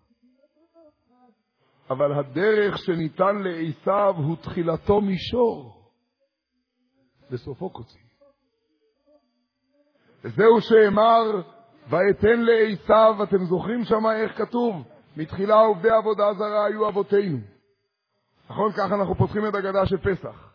אבל הדרך שניתן לעשיו הוא תחילתו מישור וסופו קוצים. וזהו שאמר ואתן לעשיו, אתם זוכרים שמה איך כתוב? מתחילה עובדי עבודה זרה היו אבותינו. נכון? ככה אנחנו פותחים את הגדה של פסח.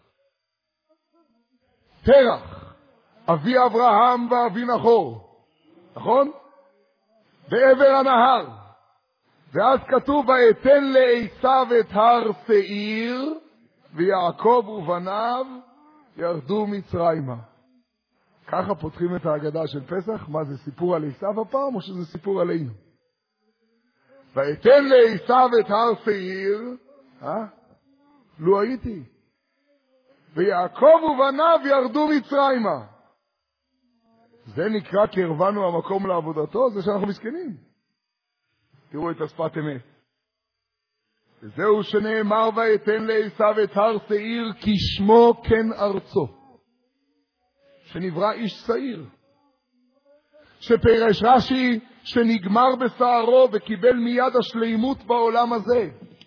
תרח, אבי אברהם ואבי נחור. נכון? בעבר הנהר. ואז כתוב ואתן לעשיו את הר שעיר, ויעקב ובניו ירדו מצרימה. ככה פותחים את ההגדה של פסח. מה זה, סיפור על עשיו הפעם או שזה סיפור עלינו? ואתן לעשיו את הר שעיר, אה? לו הייתי. ויעקב ובניו ירדו מצרימה. זה נקרא קרבנו המקום לעבודתו, זה שאנחנו מסכנים. תראו את השפת אמת. וזהו שנאמר ואתן לעשיו את הר שעיר כי שמו כן ארצו. שנברא איש שעיר. שפירש רש"י שנגמר בשערו וקיבל מיד השלימות בעולם הזה.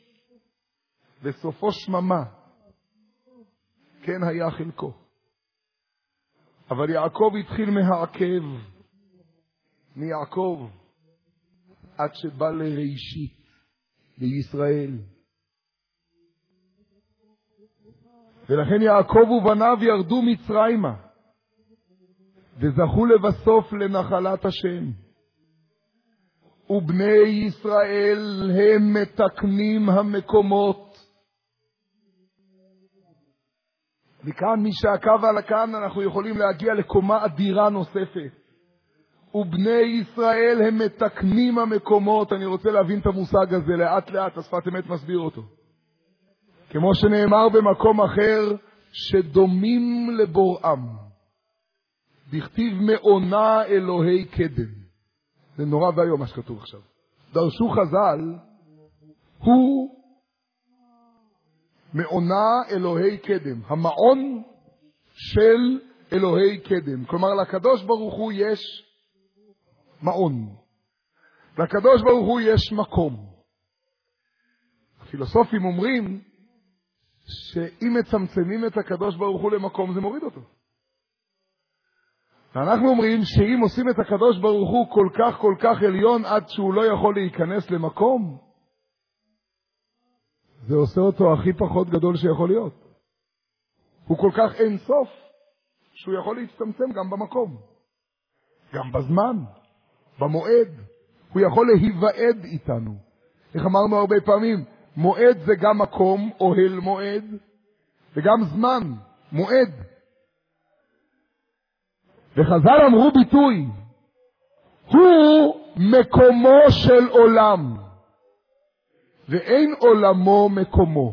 בסופו שממה. כן היה חלקו. אבל יעקב התחיל מהעקב. מיעקב. עד שבא לראשית. לישראל. ולכן יעקב ובניו ירדו מצרימה. וזכו לבסוף לנחלת השם. ובני ישראל הם מתקנים המקומות. וכאן מי שעקב על הכאן אנחנו יכולים להגיע לקומה אדירה נוספת. ובני ישראל הם מתקנים המקומות. אני רוצה להבין את המושג הזה לאט לאט, השפת אמת מסביר אותו. כמו שנאמר במקום אחר, שדומים לבוראם. דכתיב מעונה אלוהי קדם. זה נורא והיום מה שכתוב עכשיו. דרשו חז"ל, הוא מעונה אלוהי קדם. המעון של אלוהי קדם. כלומר, לקדוש ברוך הוא יש מעון. לקדוש ברוך הוא יש מקום. הפילוסופים אומרים שאם מצמצמים את הקדוש ברוך הוא למקום זה מוריד אותו. ואנחנו אומרים שאם עושים את הקדוש ברוך הוא כל כך כל כך עליון עד שהוא לא יכול להיכנס למקום, זה עושה אותו הכי פחות גדול שיכול להיות. הוא כל כך אין סוף שהוא יכול להצטמצם גם במקום, גם בזמן, במועד. הוא יכול להיוועד איתנו. איך אמרנו הרבה פעמים, מועד זה גם מקום, אוהל מועד, וגם זמן, מועד. וחז"ל אמרו ביטוי, הוא מקומו של עולם, ואין עולמו מקומו.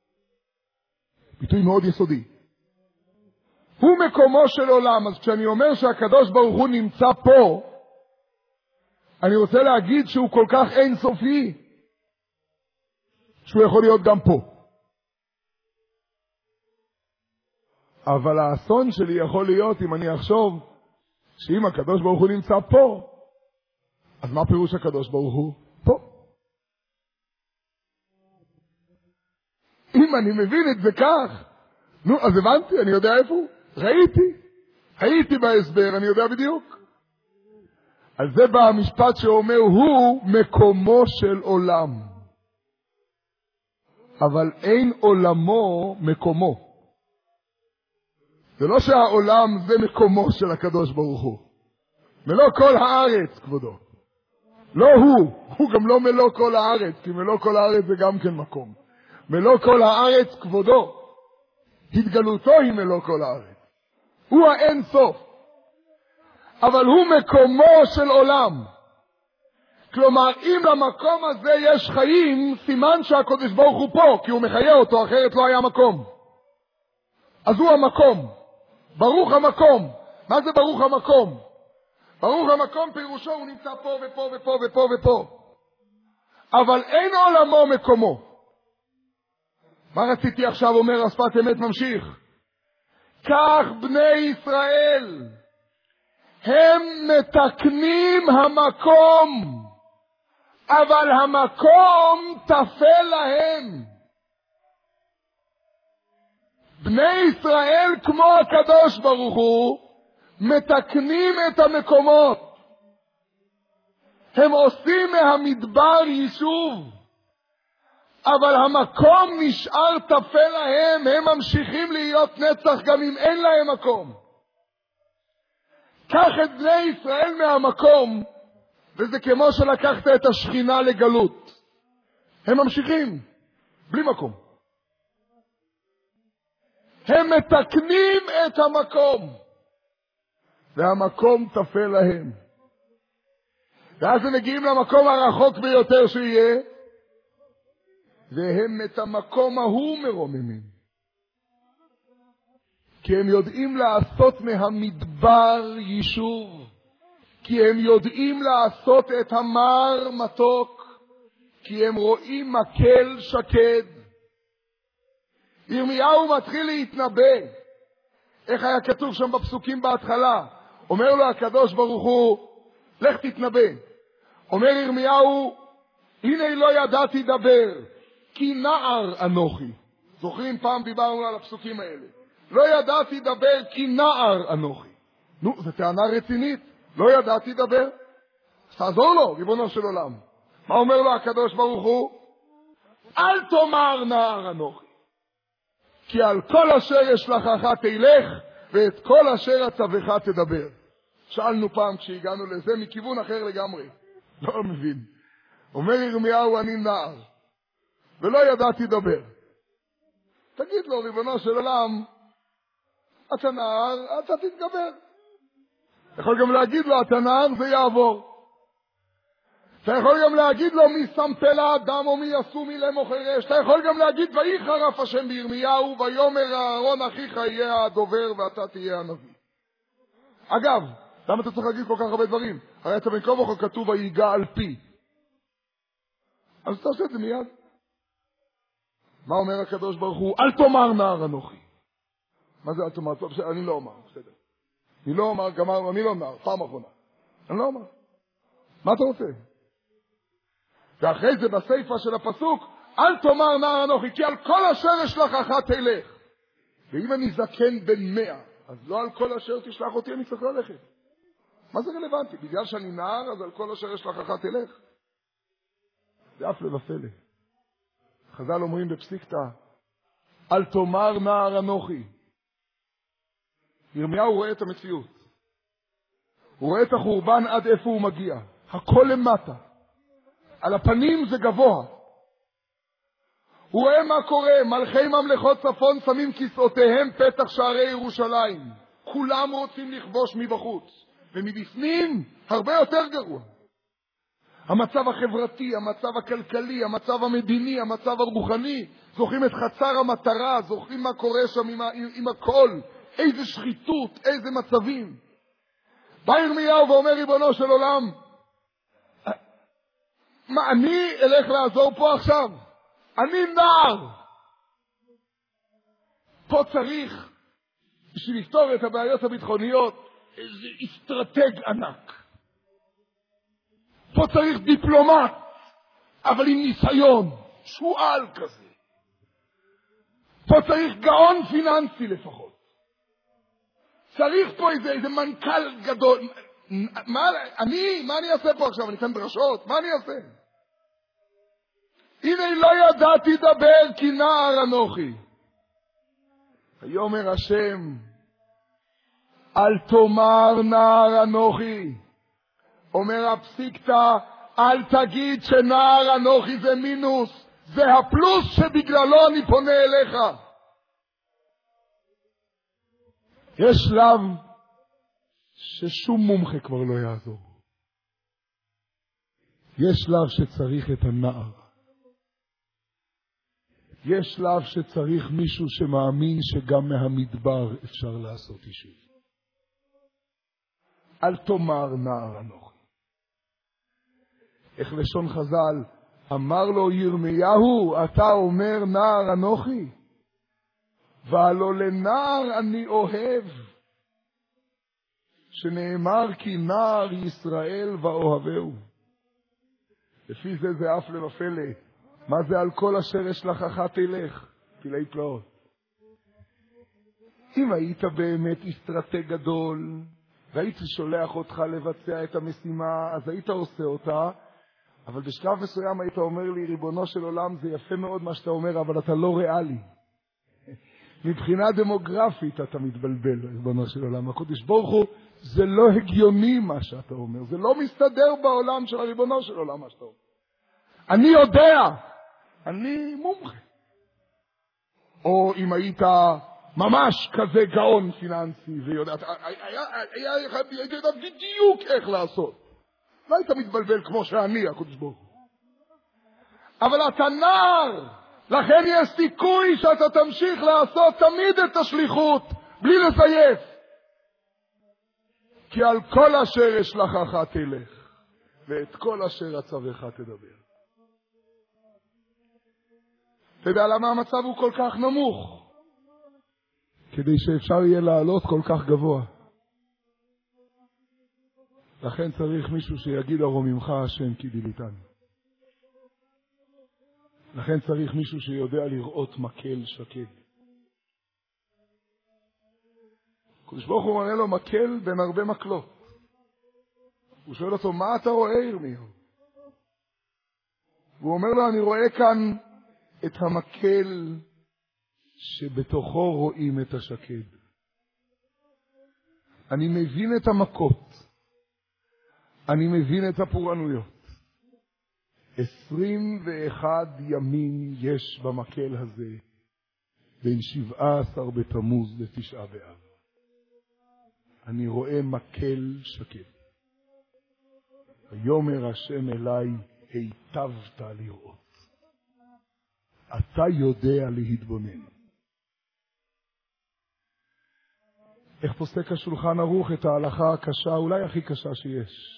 ביטוי מאוד יסודי. הוא מקומו של עולם. אז כשאני אומר שהקדוש ברוך הוא נמצא פה, אני רוצה להגיד שהוא כל כך אין סופי, שהוא יכול להיות גם פה. אבל האסון שלי יכול להיות אם אני אחשוב שאם הקדוש ברוך הוא נמצא פה, אז מה פירוש הקדוש ברוך הוא? פה. אם אני מבין את זה כך, נו, אז הבנתי, אני יודע איפה הוא. ראיתי. הייתי בהסבר, אני יודע בדיוק. אז זה בא המשפט שאומר, הוא מקומו של עולם. אבל אין עולמו מקומו. זה לא שהעולם זה מקומו של הקדוש ברוך הוא. מלוא כל הארץ, כבודו. לא הוא, הוא גם לא מלוא כל הארץ, כי מלוא כל הארץ זה גם כן מקום. מלוא כל הארץ, כבודו. התגלותו היא מלוא כל הארץ. הוא האין סוף. אבל הוא מקומו של עולם. כלומר, אם למקום הזה יש חיים, סימן שהקדוש ברוך הוא פה, כי הוא מחיה אותו, אחרת לא היה מקום. אז הוא המקום. ברוך המקום. מה זה ברוך המקום? ברוך המקום פירושו הוא נמצא פה ופה ופה ופה ופה. אבל אין עולמו מקומו. מה רציתי עכשיו? אומר השפת אמת ממשיך. כך בני ישראל הם מתקנים המקום, אבל המקום תפל להם. בני ישראל כמו הקדוש ברוך הוא מתקנים את המקומות. הם עושים מהמדבר יישוב, אבל המקום נשאר תפל להם. הם ממשיכים להיות נצח גם אם אין להם מקום. קח את בני ישראל מהמקום, וזה כמו שלקחת את השכינה לגלות. הם ממשיכים בלי מקום. הם מתקנים את המקום, והמקום תפל להם. ואז הם מגיעים למקום הרחוק ביותר שיהיה, והם את המקום ההוא מרוממים. כי הם יודעים לעשות מהמדבר יישוב. כי הם יודעים לעשות את המר מתוק. כי הם רואים מקל שקד. ירמיהו מתחיל להתנבא. איך היה כתוב שם בפסוקים בהתחלה? אומר לו הקדוש ברוך הוא, לך תתנבא. אומר ירמיהו, הנה לא ידעתי דבר, כי נער אנוכי. זוכרים פעם דיברנו על הפסוקים האלה. לא ידעתי דבר כי נער אנוכי. נו, זו טענה רצינית. לא ידעתי דבר. תעזור לו, ריבונו של עולם. מה אומר לו הקדוש ברוך הוא? אל תאמר נער אנוכי. כי על כל אשר ישלחך תלך, ואת כל אשר אצווך תדבר. שאלנו פעם כשהגענו לזה מכיוון אחר לגמרי. לא מבין. אומר ירמיהו, אני נער, ולא ידעתי דבר. תגיד לו, ריבונו של עולם, אתה נער, אתה תתגבר. יכול גם להגיד לו, אתה נער, זה יעבור. אתה יכול גם להגיד לו, מי שם פלא אדם או מי יסו מי למוכר אש. אתה יכול גם להגיד, ויהי חרף השם בירמיהו, ויאמר אהרון אחיך יהיה הדובר ואתה תהיה הנביא. אגב, למה אתה צריך להגיד כל כך הרבה דברים? הרי אתה בין כה וכה כתוב, ויגע על פי. אז אתה עושה את זה מיד. מה אומר הקדוש ברוך הוא? אל תאמר נער אנוכי. מה זה אל תאמר? אני לא אומר, בסדר. אני לא אומר, גמרנו, אני לא נער, פעם אחרונה. אני לא אומר. מה אתה רוצה? ואחרי זה בסייפה של הפסוק, אל תאמר נער אנוכי, כי על כל אשר אשלחך תלך. ואם אני זקן בן מאה, אז לא על כל אשר תשלח אותי אני צריך ללכת. מה זה רלוונטי? בגלל שאני נער, אז על כל אשר אשלחך תלך. זה אף לבפלא. חז"ל אומרים בפסיקתא, אל תאמר נער אנוכי. ירמיהו רואה את המציאות. הוא רואה את החורבן עד איפה הוא מגיע. הכל למטה. על הפנים זה גבוה. הוא רואה מה קורה. מלכי ממלכות צפון שמים כיסאותיהם פתח שערי ירושלים. כולם רוצים לכבוש מבחוץ. ומבפנים הרבה יותר גרוע. המצב החברתי, המצב הכלכלי, המצב המדיני, המצב הרוחני. זוכרים את חצר המטרה, זוכרים מה קורה שם עם, עם, עם הכל. איזה שחיתות, איזה מצבים. בא ירמיהו ואומר, ריבונו של עולם, מה, אני אלך לעזור פה עכשיו? אני נער. פה צריך, בשביל לפתור את הבעיות הביטחוניות, איזה אסטרטג ענק. פה צריך דיפלומט, אבל עם ניסיון, שועל כזה. פה צריך גאון פיננסי לפחות. צריך פה איזה, איזה מנכ"ל גדול. מה, אני, מה אני אעשה פה עכשיו? אני אתן דרשות? מה אני אעשה? הנה לא ידעתי דבר כי נער אנוכי. ויאמר השם, אל תאמר נער אנוכי. אומר הפסיקתא, אל תגיד שנער אנוכי זה מינוס, זה הפלוס שבגללו אני פונה אליך. יש שלב ששום מומחה כבר לא יעזור. יש שלב שצריך את הנער. יש שלב שצריך מישהו שמאמין שגם מהמדבר אפשר לעשות יישוב. אל תאמר נער אנוכי. איך לשון חז"ל, אמר לו ירמיהו, אתה אומר נער אנוכי? והלא לנער אני אוהב. שנאמר כי נער ישראל ואוהבהו. לפי זה זה אף למפלא. מה זה על כל אשר אשלחך תלך? פלאי פלאות. אם היית באמת אסטרטג גדול, והייתי שולח אותך לבצע את המשימה, אז היית עושה אותה, אבל בשלב מסוים היית אומר לי, ריבונו של עולם, זה יפה מאוד מה שאתה אומר, אבל אתה לא ריאלי. מבחינה דמוגרפית אתה מתבלבל, ריבונו של עולם. הקדוש ברוך הוא, זה לא הגיוני מה שאתה אומר, זה לא מסתדר בעולם של הריבונו של עולם מה שאתה אומר. אני יודע, אני מומחה. או אם היית ממש כזה גאון פיננסי, ויודע, הייתי יודע בדיוק איך לעשות. לא היית מתבלבל כמו שאני, הקדוש ברוך הוא. אבל אתה נער, לכן יש סיכוי שאתה תמשיך לעשות תמיד את השליחות, בלי לזייף. כי על כל אשר אשלחך תלך, ואת כל אשר אצווך תדבר. אתה יודע למה המצב הוא כל כך נמוך? כדי שאפשר יהיה לעלות כל כך גבוה. לכן צריך מישהו שיגיד ארוממך השם כי דיליתני. לכן צריך מישהו שיודע לראות מקל שקד. הקדוש ברוך הוא מראה לו מקל בין הרבה מקלות. הוא שואל אותו, מה אתה רואה ירמיהו? והוא אומר לו, אני רואה כאן את המקל שבתוכו רואים את השקד. אני מבין את המכות. אני מבין את הפורענויות. עשרים ואחד ימים יש במקל הזה, בין שבעה עשר בתמוז לתשעה באב. אני רואה מקל שקד. ויאמר השם אליי, היטבת לראות. אתה יודע להתבונן. איך פוסק השולחן ערוך את ההלכה הקשה, אולי הכי קשה שיש?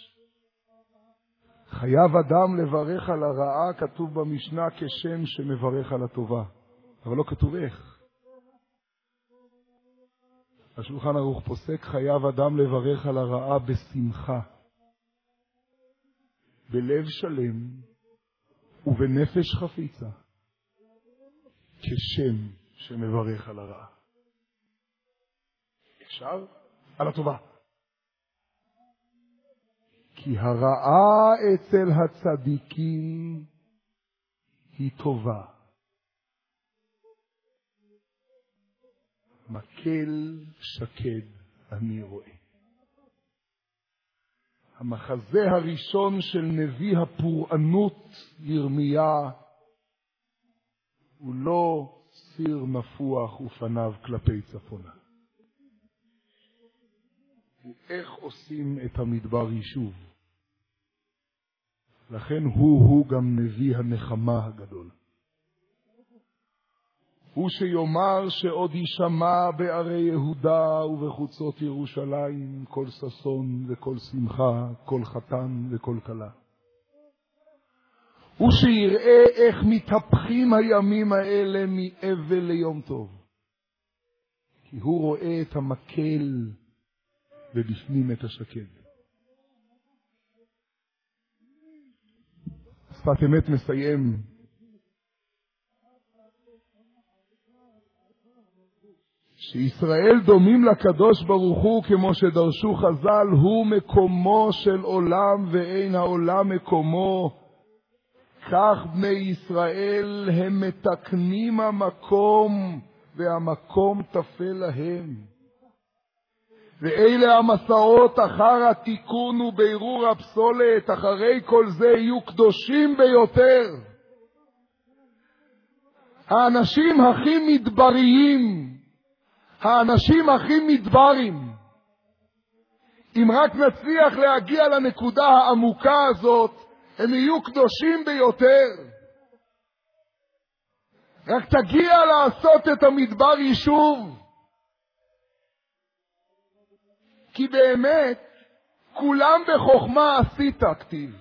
חייב אדם לברך על הרעה, כתוב במשנה כשם שמברך על הטובה. אבל לא כתוב איך. השולחן ערוך פוסק, חייב אדם לברך על הרעה בשמחה, בלב שלם ובנפש חפיצה, כשם שמברך על הרעה. אפשר? על הטובה. כי הרעה אצל הצדיקים היא טובה. מקל שקד אני רואה. המחזה הראשון של נביא הפורענות ירמיה הוא לא סיר נפוח ופניו כלפי צפונה. הוא איך עושים את המדבר יישוב. לכן הוא הוא גם נביא הנחמה הגדול. הוא שיאמר שעוד יישמע בערי יהודה ובחוצות ירושלים כל ששון וכל שמחה, כל חתן וכל כלה. הוא שיראה איך מתהפכים הימים האלה מאבל ליום טוב. כי הוא רואה את המקל ובפנים את השקד. שפת אמת מסיים. שישראל דומים לקדוש ברוך הוא כמו שדרשו חז"ל, הוא מקומו של עולם ואין העולם מקומו. כך בני ישראל הם מתקנים המקום והמקום תפל להם. ואלה המסעות אחר התיקון ובירור הפסולת, אחרי כל זה יהיו קדושים ביותר. האנשים הכי מדבריים, האנשים הכי מדברים, אם רק נצליח להגיע לנקודה העמוקה הזאת, הם יהיו קדושים ביותר. רק תגיע לעשות את המדבר יישוב. כי באמת, כולם בחוכמה עשית כתיב.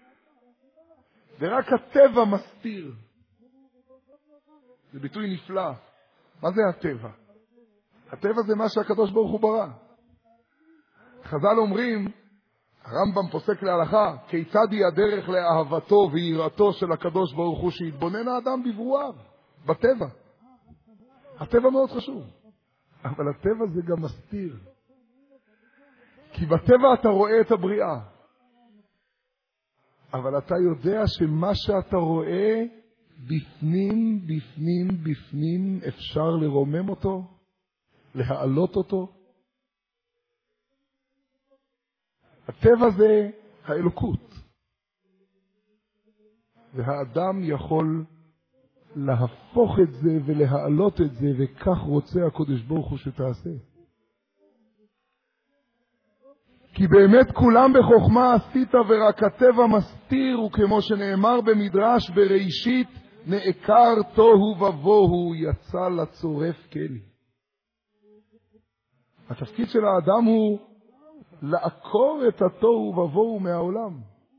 ורק הטבע מסתיר. זה ביטוי נפלא. מה זה הטבע? הטבע זה מה שהקדוש ברוך הוא ברא. חז"ל אומרים, הרמב"ם פוסק להלכה, כיצד היא הדרך לאהבתו ויראתו של הקדוש ברוך הוא, שהתבונן האדם בברואיו, בטבע. הטבע מאוד חשוב, אבל הטבע זה גם מסתיר. כי בטבע אתה רואה את הבריאה, אבל אתה יודע שמה שאתה רואה בפנים, בפנים, בפנים, אפשר לרומם אותו, להעלות אותו. הטבע זה האלוקות, והאדם יכול להפוך את זה ולהעלות את זה, וכך רוצה הקדוש ברוך הוא שתעשה. כי באמת כולם בחוכמה עשית ורק הטבע מסתיר, וכמו שנאמר במדרש בראשית, נעקר תוהו ובוהו, יצא לצורף כלי. התפקיד של האדם הוא לעקור את התוהו ובוהו מהעולם.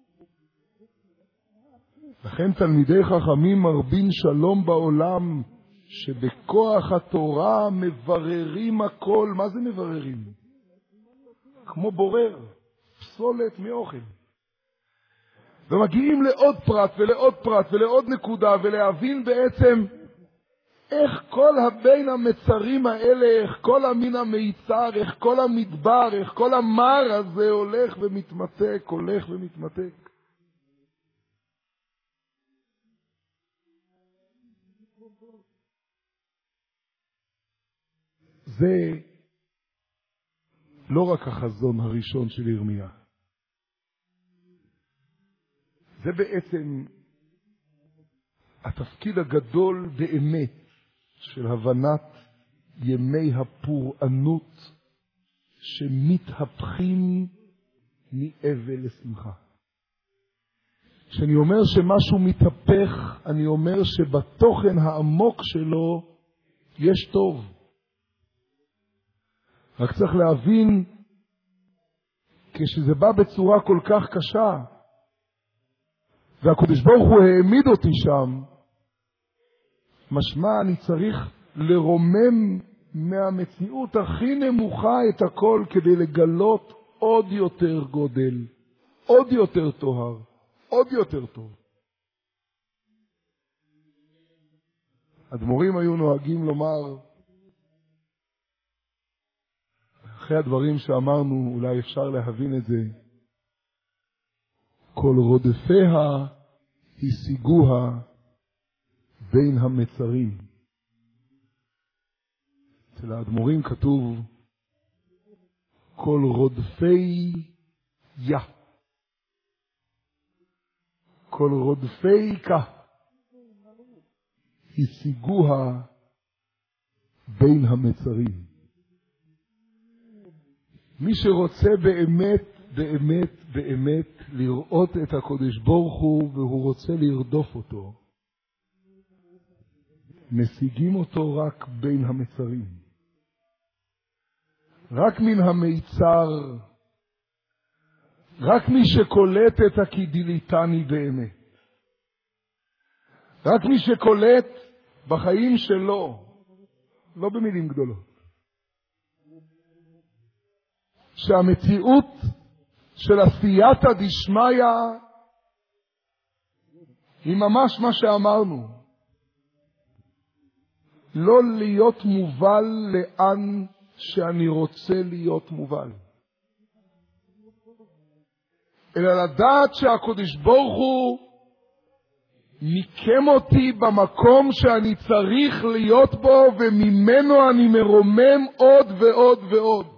לכן תלמידי חכמים מרבין שלום בעולם, שבכוח התורה מבררים הכל. מה זה מבררים? כמו בורר, פסולת מאוכל. ומגיעים לעוד פרט ולעוד פרט ולעוד נקודה, ולהבין בעצם איך כל הבין המצרים האלה, איך כל המין המיצר, איך כל המדבר, איך כל המר הזה הולך ומתמתק, הולך ומתמתק. זה לא רק החזון הראשון של ירמיה. זה בעצם התפקיד הגדול באמת של הבנת ימי הפורענות שמתהפכים מאבל לשמחה. כשאני אומר שמשהו מתהפך, אני אומר שבתוכן העמוק שלו יש טוב. רק צריך להבין, כשזה בא בצורה כל כך קשה, והקדוש ברוך הוא העמיד אותי שם, משמע אני צריך לרומם מהמציאות הכי נמוכה את הכל, כדי לגלות עוד יותר גודל, עוד יותר טוהר, עוד יותר טוב. האדמו"רים היו נוהגים לומר, אחרי הדברים שאמרנו, אולי אפשר להבין את זה, כל רודפיה השיגוה בין המצרים. אצל האדמו"רים כתוב, כל רודפי יה. כל רודפי כה. השיגוה בין המצרים. מי שרוצה באמת, באמת, באמת לראות את הקדוש ברוך הוא, והוא רוצה לרדוף אותו, משיגים אותו רק בין המצרים. רק מן המיצר, רק מי שקולט את הכדיליתני באמת. רק מי שקולט בחיים שלו, לא במילים גדולות, שהמציאות של עשייתא דשמיא היא ממש מה שאמרנו. לא להיות מובל לאן שאני רוצה להיות מובל, אלא לדעת שהקדוש ברוך הוא מיקם אותי במקום שאני צריך להיות בו, וממנו אני מרומם עוד ועוד ועוד.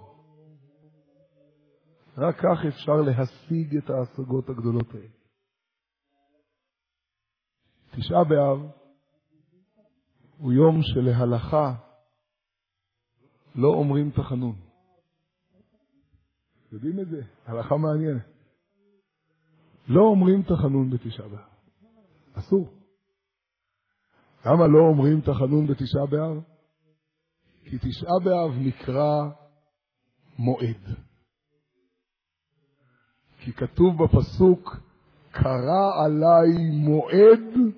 רק כך אפשר להשיג את ההשגות הגדולות האלה. תשעה באב הוא יום שלהלכה לא אומרים תחנון. יודעים את זה? הלכה מעניינת. לא אומרים תחנון בתשעה באב. אסור. למה לא אומרים תחנון בתשעה באב? כי תשעה באב נקרא מועד. כי כתוב בפסוק, קרא עליי מועד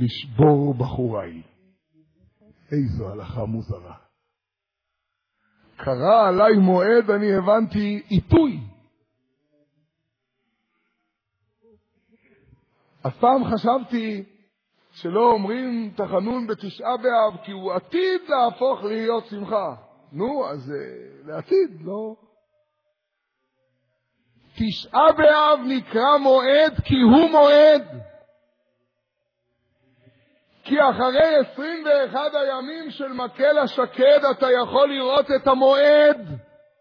לשבור בחוריי. איזו הלכה מוזרה. קרא עליי מועד, אני הבנתי עיתוי. אז פעם חשבתי שלא אומרים תחנון בתשעה באב, כי הוא עתיד להפוך להיות שמחה. נו, אז uh, לעתיד, לא. תשעה באב נקרא מועד כי הוא מועד. כי אחרי עשרים ואחד הימים של מקל השקד אתה יכול לראות את המועד.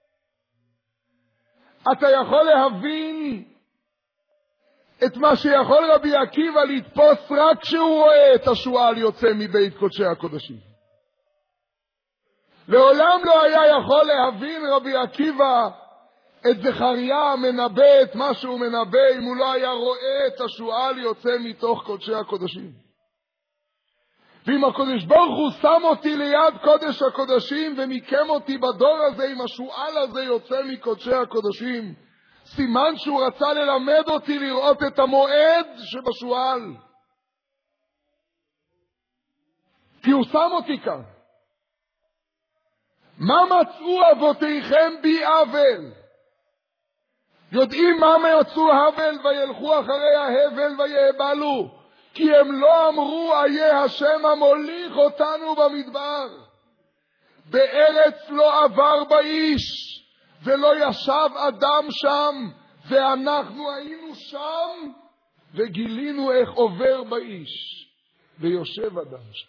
אתה יכול להבין את מה שיכול רבי עקיבא לתפוס רק כשהוא רואה את השועל יוצא מבית קודשי הקודשים. לעולם לא היה יכול להבין רבי עקיבא את זכריה מנבא את מה שהוא מנבא אם הוא לא היה רואה את השועל יוצא מתוך קודשי הקודשים. ואם הקודש ברוך הוא שם אותי ליד קודש הקודשים ומיקם אותי בדור הזה עם השועל הזה יוצא מקודשי הקודשים, סימן שהוא רצה ללמד אותי לראות את המועד שבשועל. כי הוא שם אותי כאן. מה מצאו אבותיכם בי עוול? יודעים מה מצאו הבל וילכו אחרי ההבל ויהבלו? כי הם לא אמרו איה השם המוליך אותנו במדבר. בארץ לא עבר באיש ולא ישב אדם שם, ואנחנו היינו שם וגילינו איך עובר באיש ויושב אדם שם.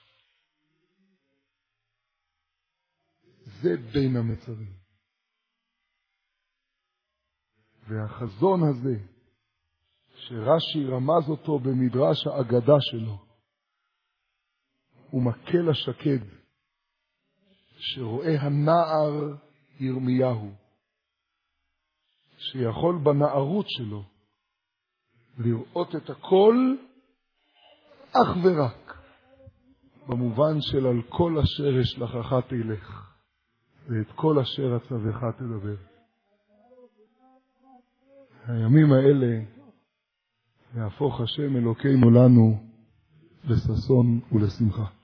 זה בין המצרים. והחזון הזה שרש"י רמז אותו במדרש האגדה שלו, הוא מקל השקד שרואה הנער ירמיהו, שיכול בנערות שלו לראות את הכל אך ורק במובן של על כל אשר אשלחך תלך ואת כל אשר אצווך תדבר. הימים האלה יהפוך השם אלוקינו לנו לששון ולשמחה.